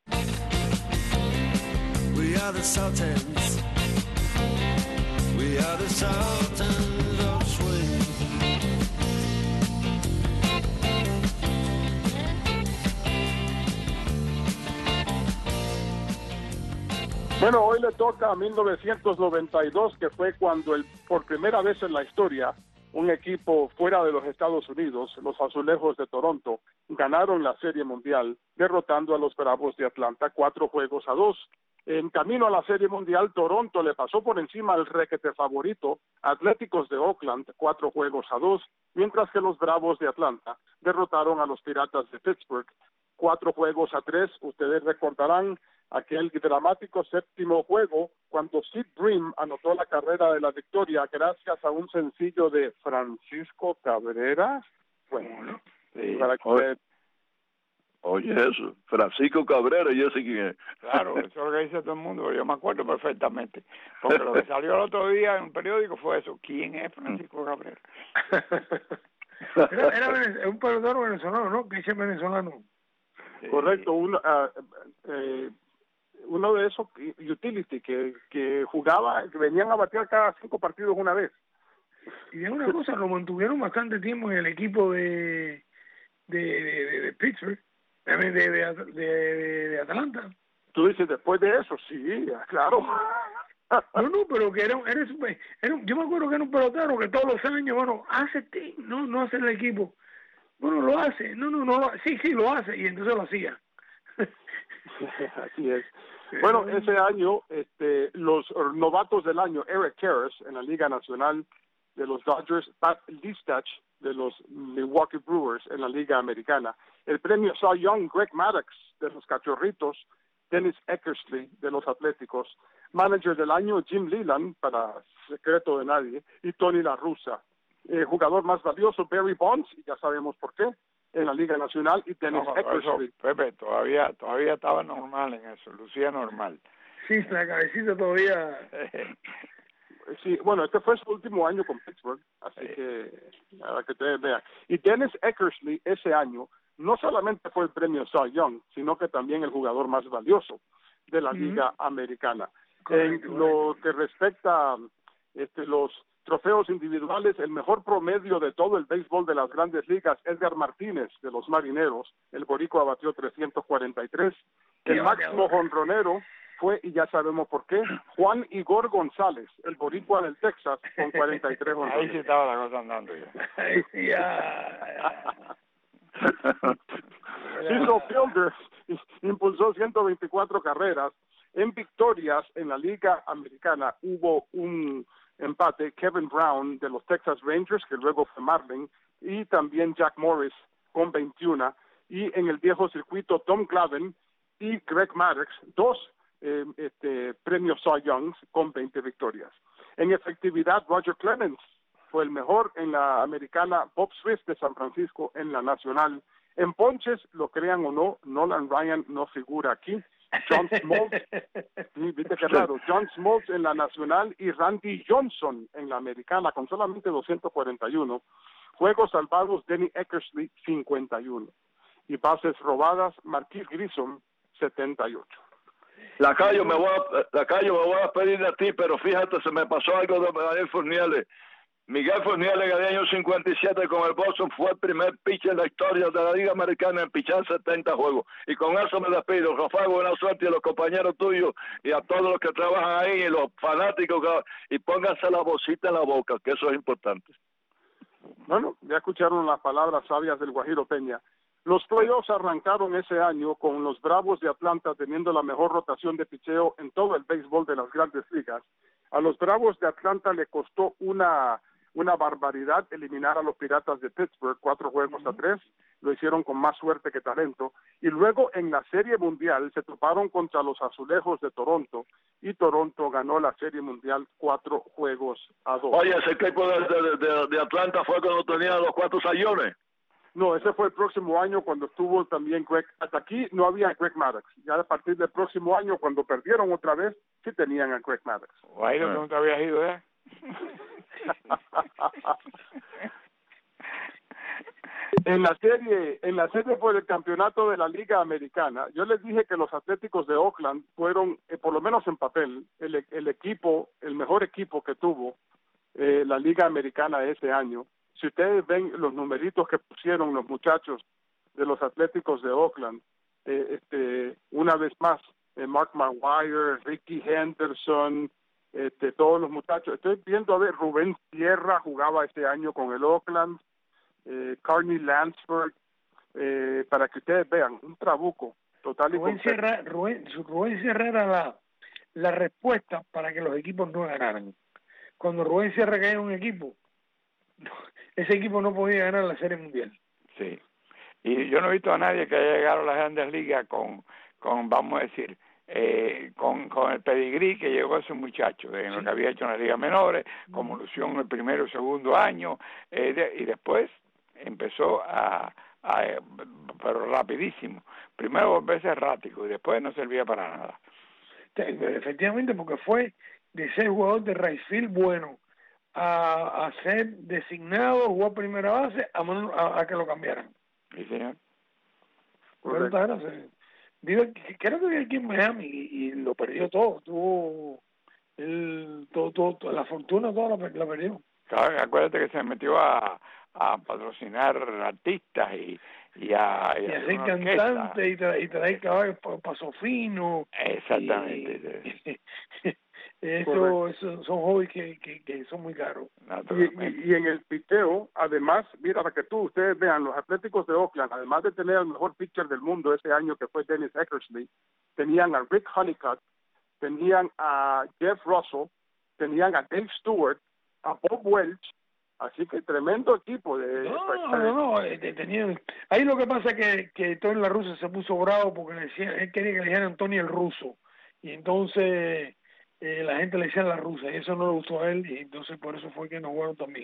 We are the Sultans. We are the Sultans of Swing. Bueno, hoy le toca a mil novecientos noventa y dos, que fue cuando el, por primera vez en la historia un equipo fuera de los Estados Unidos, los Azulejos de Toronto, ganaron la Serie Mundial, derrotando a los Bravos de Atlanta cuatro juegos a dos. En camino a la Serie Mundial, Toronto le pasó por encima al requete favorito, Atléticos de Oakland, cuatro juegos a dos, mientras que los Bravos de Atlanta derrotaron a los Piratas de Pittsburgh cuatro juegos a tres. Ustedes recordarán aquel dramático séptimo juego cuando Sid Bream anotó la carrera de la victoria gracias a un sencillo de Francisco Cabrera. Bueno, sí. para que Oye, eso, Francisco Cabrera, yo sé quién es. Claro, eso es lo que dice todo el mundo, pero yo me acuerdo perfectamente. Porque lo que salió el otro día en un periódico fue eso. ¿Quién es Francisco Cabrera? Era, era un pelotero venezolano, ¿no? Que dice venezolano. Correcto, uno, uh, eh, uno de esos utility que, que jugaba, que venían a batear cada cinco partidos una vez. Y de una cosa, lo mantuvieron bastante tiempo en el equipo de, de, de, de Pittsburgh. De, de, de, de, de Atlanta. Tú dices, después de eso, sí, claro. No, no, pero que era, era, era, yo me acuerdo que era un pelotero que todos los años, bueno, hace, no, no hace el equipo. Bueno, lo hace, no, no, no, sí, sí, lo hace, y entonces lo hacía. Así es. Bueno, ese año, este, los novatos del año, Eric Karras, en la Liga Nacional de los Dodgers, Pat Listach, de los Milwaukee Brewers en la Liga Americana. El premio Cy Young, Greg Maddux, de los Cachorritos, Dennis Eckersley, de los Atléticos, Manager del Año, Jim Leland, para secreto de nadie, y Tony La Russa. Eh, jugador más valioso, Barry Bonds, y ya sabemos por qué, en la Liga Nacional, y Dennis no, Eckersley. Eso, Pepe, todavía, todavía estaba normal en eso, lucía normal. Sí, la cabecita todavía... Sí, bueno, este fue su último año con Pittsburgh, así sí. que para que ustedes vean. Y Dennis Eckersley ese año no solamente fue el premio Cy Young, sino que también el jugador más valioso de la mm-hmm. Liga Americana. Correcto, en lo correcto. que respecta a este, los trofeos individuales, el mejor promedio de todo el béisbol de las grandes ligas, Edgar Martínez de los Marineros, el boricua batió trescientos cuarenta y tres. El máximo jonronero fue, y ya sabemos por qué, Juan Igor González, el boricua del Texas, con cuarenta y tres honrones. Ahí sí estaba la cosa andando ya. Ahí sí ya. Cecil Fielder impulsó ciento veinticuatro carreras. En victorias en la Liga Americana hubo un empate, Kevin Brown de los Texas Rangers, que luego fue Marlin, y también Jack Morris con veintiuno. Y en el viejo circuito, Tom Glavine y Greg Maddux, dos Eh, este, premios Cy Young con veinte victorias. En efectividad, Roger Clemens fue el mejor en la americana, Bob Swift de San Francisco en la nacional. En ponches, lo crean o no, Nolan Ryan no figura aquí. John Smoltz, viste qué raro, John Smoltz en la nacional y Randy Johnson en la americana con solamente doscientos cuarenta y uno. Juegos salvados, Denny Eckersley cincuenta y uno. Y bases robadas, Marquis Grissom setenta y ocho. Lacayo, me voy a, Lacayo, me voy a pedir a ti, pero fíjate, se me pasó algo de Miguel Fornieles. Miguel Fornieles en el año cincuenta y siete con el Boston fue el primer pitcher en la historia de la Liga Americana en pichar setenta juegos. Y con eso me despido. Rafael, buena suerte a los compañeros tuyos y a todos los que trabajan ahí y los fanáticos. Que, y pónganse la bolsita en la boca, que eso es importante. Bueno, ya escucharon las palabras sabias del Guajiro Peña. Los playoffs arrancaron ese año con los Bravos de Atlanta teniendo la mejor rotación de picheo en todo el béisbol de las grandes ligas. A los Bravos de Atlanta le costó una, una barbaridad eliminar a los Piratas de Pittsburgh, cuatro juegos a tres. Lo hicieron con más suerte que talento. Y luego en la Serie Mundial se toparon contra los Azulejos de Toronto y Toronto ganó la Serie Mundial cuatro juegos a dos. Oye, ese equipo de, de, de, de Atlanta fue cuando tenía los cuatro sayones. No, ese fue el próximo año cuando estuvo también Greg. Hasta aquí no había Greg Maddux. Ya a partir del próximo año, cuando perdieron otra vez, sí tenían a Greg Maddux. O ahí donde no te habías ido, ¿eh? en la serie, en la serie por el campeonato de la Liga Americana, yo les dije que los Atléticos de Oakland fueron, eh, por lo menos en papel, el, el equipo, el mejor equipo que tuvo eh, la Liga Americana ese año. Si ustedes ven los numeritos que pusieron los muchachos de los Atléticos de Oakland, eh, este, una vez más, eh, Mark Maguire, Ricky Henderson, este, todos los muchachos. Estoy viendo a ver, Rubén Sierra jugaba ese año con el Oakland, eh, Carney Lansford, eh, para que ustedes vean, un trabuco total y Rubén Sierra, Rubén, Rubén Sierra era la, la respuesta para que los equipos no ganaran. Cuando Rubén Sierra caía en un equipo, ese equipo no podía ganar la Serie Mundial. Sí. Y yo no he visto a nadie que haya llegado a las Grandes Ligas con, con vamos a decir, eh, con, con el pedigrí que llegó ese muchacho, de lo que había hecho en las ligas menores, como lució en el primero y segundo año, eh, de, y después empezó a, a, pero rapidísimo, primero volverse errático y después no servía para nada. Efectivamente, porque fue de ser jugador de right field bueno a, a ser designado, jugar primera base, a, a, a que lo cambiaran. Sí, señor. Pero, Vive, creo que vive aquí en Miami y, y lo perdió todo, tuvo el, todo, todo, todo, la fortuna toda la, la perdió. Claro, acuérdate que se metió a, a patrocinar artistas y, y a, y y a a ser cantante y, tra, y traer caballos para paso fino. Exactamente. Y, eso, eso son hobbies que, que, que son muy caros. Y, y, y en el piteo, además, mira, para que tú, ustedes vean, los Atléticos de Oakland, además de tener el mejor pitcher del mundo ese año que fue Dennis Eckersley, tenían a Rick Honeycutt, tenían a Jeff Russell, tenían a Dave Stewart, a Bob Welch, así que tremendo equipo de... No, no, no, tenían... Ahí lo que pasa es que, que Tony La Russa se puso bravo porque le decía, él quería que le dijeran Tony el Ruso, y entonces... Eh, la gente le decía la rusa y eso no le gustó a él y entonces por eso fue que no jugaron también.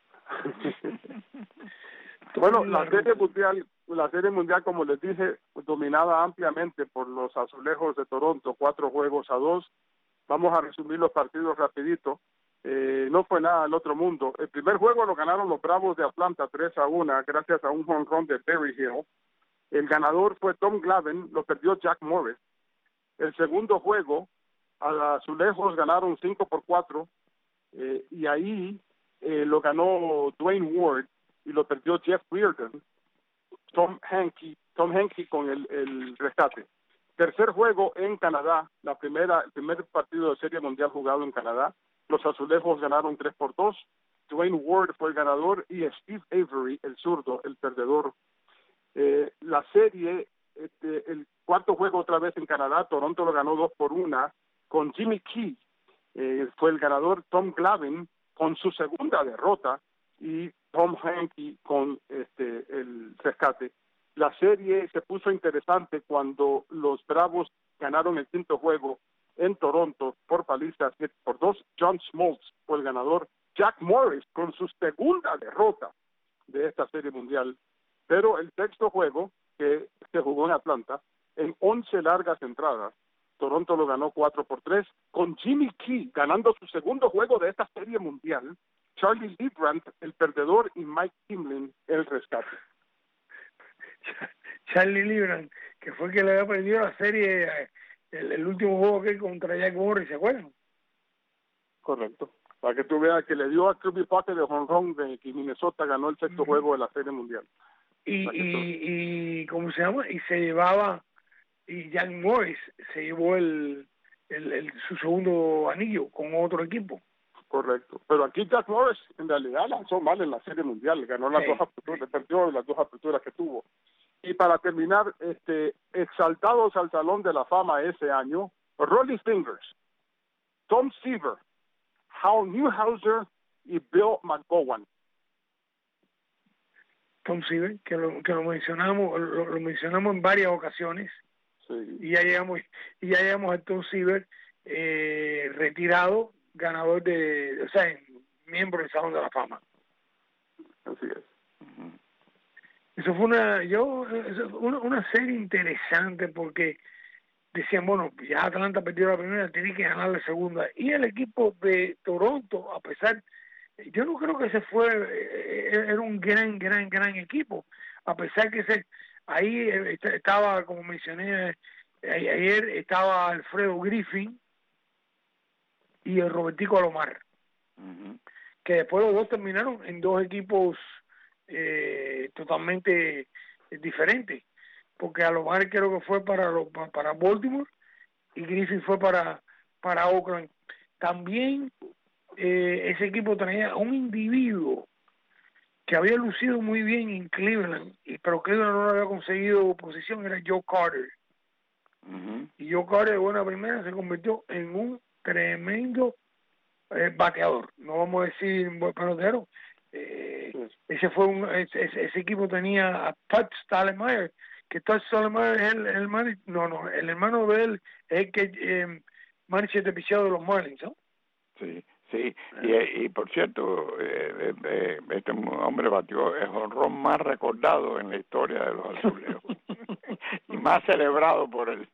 Bueno, la serie mundial, la serie mundial, como les dije, dominada ampliamente por los Azulejos de Toronto, cuatro juegos a dos. Vamos a resumir los partidos rapidito. Eh, no fue nada del otro mundo. El primer juego lo ganaron los Bravos de Atlanta tres a uno gracias a un home run de Barry Hill. El ganador fue Tom Glavine, lo perdió Jack Morris. El segundo juego, a los Azulejos ganaron cinco por cuatro eh, y ahí eh, lo ganó Dwayne Ward y lo perdió Jeff Reardon. Tom Henke, Tom Henke con el, el rescate. Tercer juego en Canadá, la primera, el primer partido de Serie Mundial jugado en Canadá. Los Azulejos ganaron tres por dos. Dwayne Ward fue el ganador y Steve Avery, el zurdo, el perdedor. Eh, la serie, este, el cuarto juego otra vez en Canadá, Toronto lo ganó dos por una. Con Jimmy Key, eh, fue el ganador. Tom Glavine con su segunda derrota y Tom Henke con este el rescate. La serie se puso interesante cuando los Bravos ganaron el quinto juego en Toronto por paliza siete por dos. John Smoltz fue el ganador. Jack Morris con su segunda derrota de esta serie mundial. Pero el sexto juego, que se jugó en Atlanta, en once largas entradas, Toronto lo ganó cuatro por tres, con Jimmy Key ganando su segundo juego de esta serie mundial, Charlie Leibrandt, el perdedor, y Mike Kimlin, el rescate. Charlie Leibrandt, que fue el que le había perdido la serie, el, el último juego que contra Jack Morris, ¿se acuerdan? Correcto. Para que tú veas que le dio a Kirby Puckett de jonrón de que Minnesota ganó el sexto uh-huh. juego de la serie mundial. Y, y, y, ¿cómo se llama? Y se llevaba... y Jack Morris se llevó el, el, el su segundo anillo con otro equipo. Correcto, pero aquí Jack Morris en realidad lanzó mal en la Serie Mundial, ganó las sí, dos aperturas, sí. perdió las dos aperturas que tuvo. Y para terminar, este exaltados al Salón de la Fama ese año, Rollie Fingers, Tom Seaver, Hal Newhouser y Bill McGowan. Tom Seaver, que lo, que lo mencionamos, lo, lo mencionamos en varias ocasiones. Sí. Y ya llegamos y ya llegamos a Tom Seaver eh, retirado, ganador de, o sea, miembro del Salón de la Fama. Así es. Uh-huh. Eso fue una, yo, eso fue una, una serie interesante porque decían, bueno, ya Atlanta perdió la primera, tiene que ganar la segunda. Y el equipo de Toronto, a pesar, yo no creo que se fue, era un gran, gran, gran equipo, a pesar que se ahí estaba, como mencioné ayer, estaba Alfredo Griffin y el Robertico Alomar, uh-huh. que después los dos terminaron en dos equipos eh, totalmente diferentes, porque Alomar creo que fue para los, para Baltimore y Griffin fue para para Oakland. También eh, ese equipo tenía un individuo que había lucido muy bien en Cleveland, y pero Cleveland no había conseguido posición, era Joe Carter. Uh-huh. Y Joe Carter de buena primera se convirtió en un tremendo eh, bateador. No vamos a decir un buen pelotero, Eh, ese fue un, ese, ese equipo tenía a Pat Stoudemire, que Pat Stoudemire es el, el hermano, no, no, el hermano de él es el que eh, mancha el picheo de los Marlins, ¿no? Sí, sí, y, y por cierto, eh, eh, este hombre batió el jonrón más recordado en la historia de los azulejos y más celebrado por él.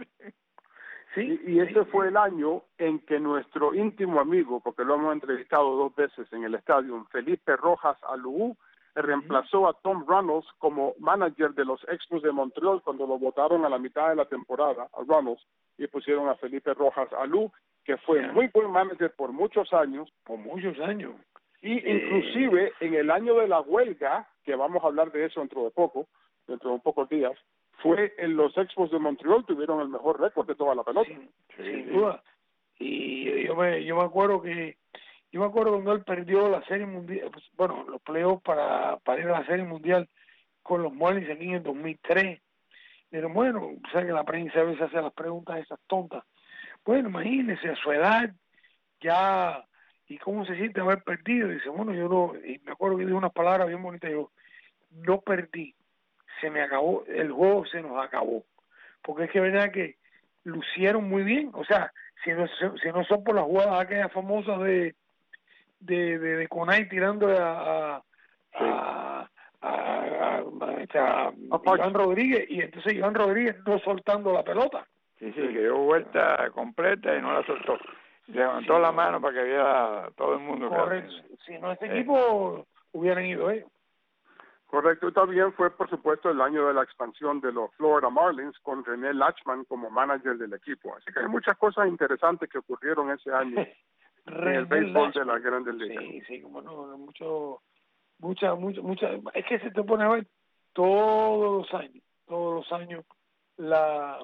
Sí, y, y ese sí. fue el año en que nuestro íntimo amigo, porque lo hemos entrevistado dos veces en el estadio, Felipe Rojas Alou, reemplazó a Tom Reynolds como manager de los Expos de Montreal cuando lo votaron a la mitad de la temporada, a Reynolds, y pusieron a Felipe Rojas Alou, que fue yeah. muy buen manager por muchos años. Por muchos años. Y eh. inclusive en el año de la huelga, que vamos a hablar de eso dentro de poco, dentro de un pocos días, fue en los Expos de Montreal, tuvieron el mejor récord de toda la pelota. Sí, sin duda. Y yo me, yo me acuerdo que, yo me acuerdo cuando él perdió la Serie Mundial, pues, bueno, los playoffs para, para ir a la Serie Mundial con los Marlins aquí en el dos mil tres. Pero bueno, o sea que la prensa a veces hace las preguntas esas tontas. Bueno, imagínese, a su edad, ya, ¿y cómo se siente haber perdido? Y dice, bueno, yo no, y me acuerdo que dijo unas palabras bien bonitas, yo, no perdí. Se me acabó, el juego se nos acabó, porque es que es verdad que lucieron muy bien, o sea, si no, si no son por las jugadas aquellas famosas de de, de, de Conay tirando a a, sí. a, a, a, a, a Iván Rodríguez, y entonces Iván Rodríguez no soltando la pelota. Sí, sí, que dio vuelta completa y no la soltó. Levantó sí, la mano para que viera todo el mundo. Correcto. Que... Si no, este eh. equipo hubieran ido ellos. Correcto, también fue por supuesto el año de la expansión de los Florida Marlins con René Lachman como manager del equipo, así que hay muchas cosas interesantes que ocurrieron ese año en el béisbol de las Grandes Ligas. Sí, sí, como no, mucho, mucha, mucha, mucha, es que se te pone a ver todos los años, todos los años la,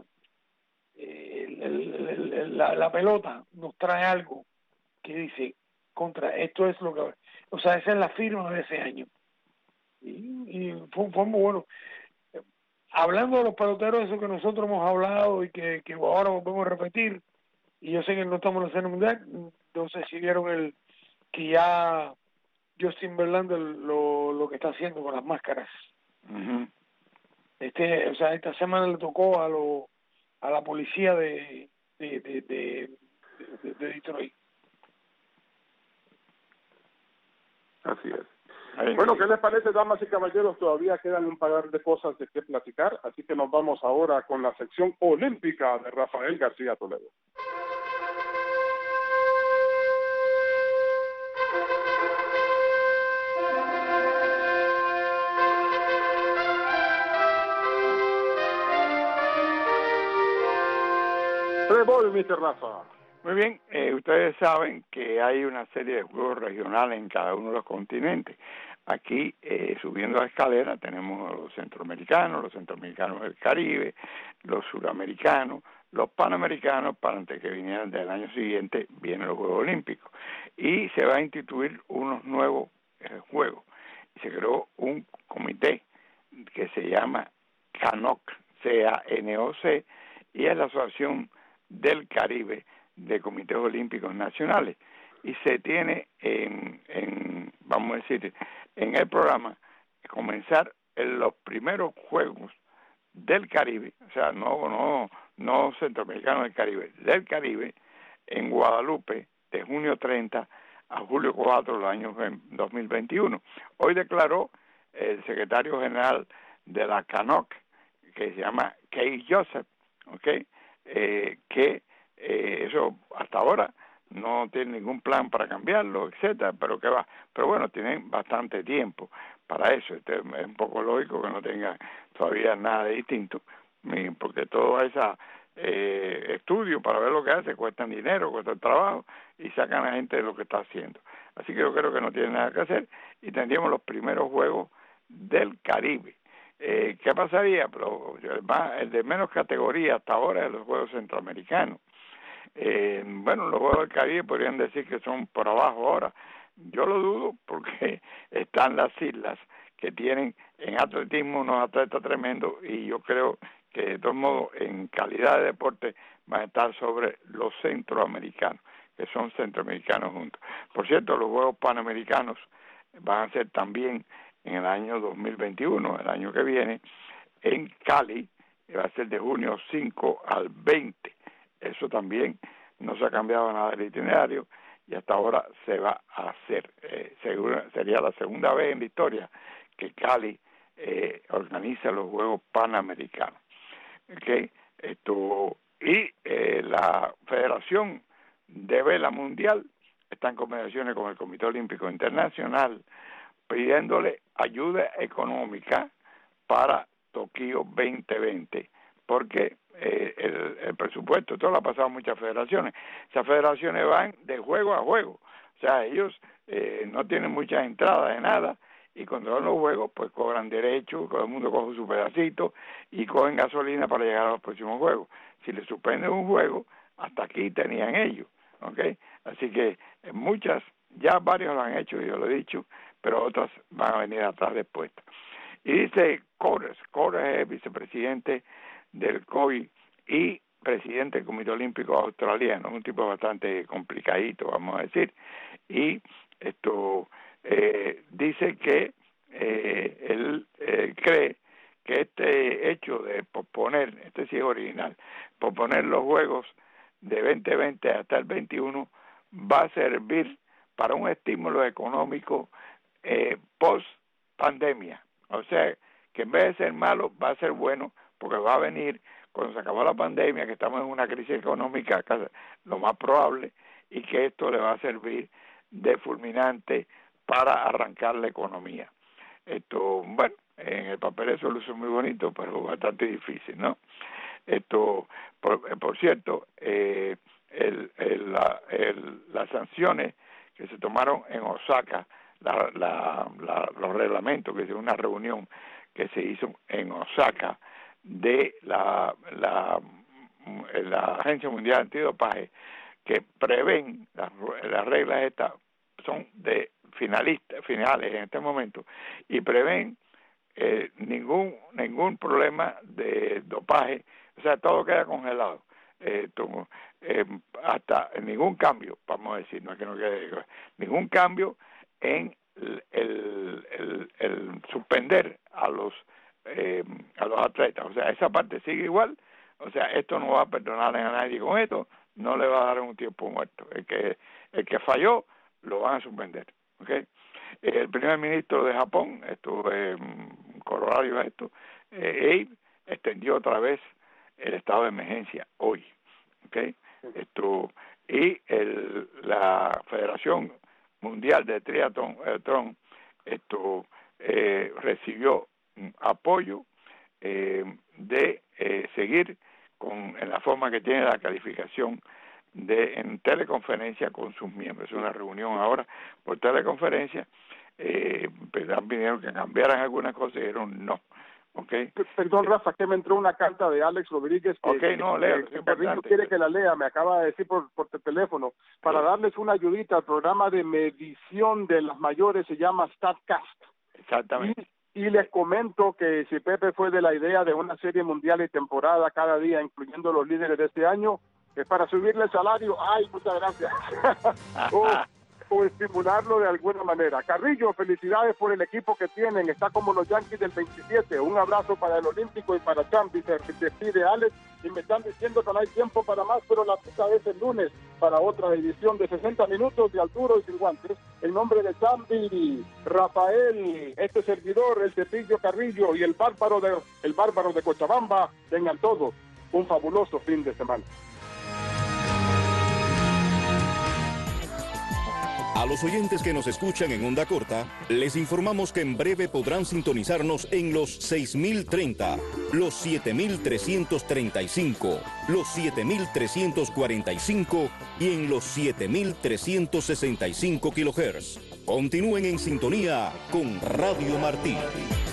eh, el, el, el, la, la pelota nos trae algo que dice contra, esto es lo que, o sea, esa es la firma de ese año. Y, y fue, fue muy bueno. Hablando de los peloteros, eso que nosotros hemos hablado y que, que ahora volvemos a repetir, y yo sé que no estamos en la Serie Mundial, no sé si vieron el que ya Justin Verlander lo, lo que está haciendo con las máscaras. Uh-huh. Este, o sea, esta semana le tocó a lo a la policía de de de, de, de, de Detroit. Así es. Bueno, ¿qué les parece, damas y caballeros? Todavía quedan un par de cosas de qué platicar, así que nos vamos ahora con la sección olímpica de Rafael García Toledo. Voy, mister Rafa. Muy bien, eh, ustedes saben que hay una serie de juegos regionales en cada uno de los continentes. Aquí, eh, subiendo la escalera, tenemos los centroamericanos, los centroamericanos del Caribe, los suramericanos, los panamericanos, para antes que vinieran del año siguiente, vienen los Juegos Olímpicos. Y se va a instituir unos nuevos eh, juegos. Y se creó un comité que se llama CANOC, C A N O C, y es la Asociación del Caribe de Comités Olímpicos Nacionales, y se tiene en, en vamos a decir en el programa comenzar en los primeros Juegos del Caribe, o sea, no no no centroamericanos del Caribe, del Caribe, en Guadalupe, de junio treinta a julio cuatro del año dos mil veintiuno. Hoy declaró el secretario general de la CANOC, que se llama Kay Joseph, ¿okay? Eh, que eh, eso hasta ahora no tiene ningún plan para cambiarlo, etcétera, pero que va, pero bueno, tienen bastante tiempo para eso. Este es un poco lógico que no tenga todavía nada de distinto, porque todo ese eh, estudio para ver lo que hace cuestan dinero, cuesta trabajo, y sacan a la gente de lo que está haciendo. Así que yo creo que no tiene nada que hacer, y tendríamos los primeros Juegos del Caribe. Eh, ¿Qué pasaría? Pero el, más, el de menos categoría hasta ahora es los Juegos Centroamericanos. Eh, bueno, los Juegos del Caribe podrían decir que son por abajo ahora. Yo lo dudo porque están las islas que tienen en atletismo unos atletas tremendos, y yo creo que de todos modos en calidad de deporte van a estar sobre los centroamericanos, que son centroamericanos juntos. Por cierto, los Juegos Panamericanos van a ser también en el año dos mil veintiuno, el año que viene, en Cali, que va a ser de junio cinco al veinte. Eso también no se ha cambiado nada del itinerario y hasta ahora se va a hacer. Eh, seguro, sería la segunda vez en la historia que Cali eh, organiza los Juegos Panamericanos. Okay. Esto, y eh, la Federación de Vela Mundial está en conversaciones con el Comité Olímpico Internacional pidiéndole ayuda económica para Tokio veinte veinte, porque eh, el, el presupuesto, esto lo ha pasado a muchas federaciones, esas federaciones van de juego a juego, o sea, ellos eh, no tienen muchas entradas de nada, y cuando van los juegos, pues cobran derechos, todo el mundo coge su pedacito, y cogen gasolina para llegar a los próximos juegos. Si le suspenden un juego, hasta aquí tenían ellos, ¿ok? Así que eh, muchas, ya varios lo han hecho, yo lo he dicho, pero otras van a venir atrás después. Y dice Cores, Cores es vicepresidente del C O I y presidente del Comité Olímpico Australiano, un tipo bastante complicadito, vamos a decir, y esto eh, dice que eh, él eh, cree que este hecho de posponer, este sí es original, posponer los Juegos de veinte veinte hasta el veintiuno va a servir para un estímulo económico eh, post pandemia. O sea, que en vez de ser malo, va a ser bueno, porque va a venir, cuando se acabó la pandemia, que estamos en una crisis económica, lo más probable, y que esto le va a servir de fulminante para arrancar la economía. Esto, bueno, en el papel eso luce muy bonito, pero bastante difícil, ¿no? Esto, por, por cierto, eh, el, el, la, el, las sanciones que se tomaron en Osaka, La, la, la, los reglamentos, que es una reunión que se hizo en Osaka de la, la, la Agencia Mundial Antidopaje, que prevén, las, las reglas estas son de finalistas, finales en este momento, y prevén eh, ningún ningún problema de dopaje, o sea, todo queda congelado. Eh, todo, eh, hasta ningún cambio, vamos a decir, no es que no quede ningún cambio en el, el, el, el suspender a los eh, a los atletas, o sea, esa parte sigue igual, o sea, esto no va a perdonar a nadie con esto, no le va a dar un tiempo muerto, el que el que falló lo van a suspender, ¿okay? El primer ministro de Japón, esto es um, corolario a esto, eh, Abe extendió otra vez el estado de emergencia hoy, ¿okay? Esto, y el, la Federación Mundial de Triatlón eh, esto eh, recibió apoyo eh, de eh, seguir con en la forma que tiene la calificación de en teleconferencia con sus miembros. Es una reunión ahora por teleconferencia, eh, pidieron que cambiaran algunas cosas y dijeron no. Okay. Perdón, Rafa, que me entró una carta de Alex Rodríguez que, okay, no, leo, que, que Carrillo quiere que la lea, me acaba de decir por, por teléfono, para sí. darles una ayudita al programa de medición de las mayores, se llama StatCast. Exactamente. Y, y les comento que si Pepe fue de la idea de una serie mundial y temporada cada día, incluyendo los líderes de este año, es para subirle el salario. ¡Ay, muchas gracias! oh. o estimularlo de alguna manera. Carrillo, felicidades por el equipo que tienen, está como los Yankees del veintisiete, un abrazo para el Olímpico y para Champ, se despide Alex, y me están diciendo que no hay tiempo para más, pero la cita es el lunes para otra edición de sesenta minutos de Arturo y sin guantes, en nombre de Champi, Rafael, este servidor, el Cepillo Carrillo y el bárbaro de, el bárbaro de Cochabamba, tengan todos un fabuloso fin de semana. A los oyentes que nos escuchan en onda corta, les informamos que en breve podrán sintonizarnos en los seis mil treinta, los siete mil trescientos treinta y cinco, los siete mil trescientos cuarenta y cinco y en los siete mil trescientos sesenta y cinco kilohertz. Continúen en sintonía con Radio Martí.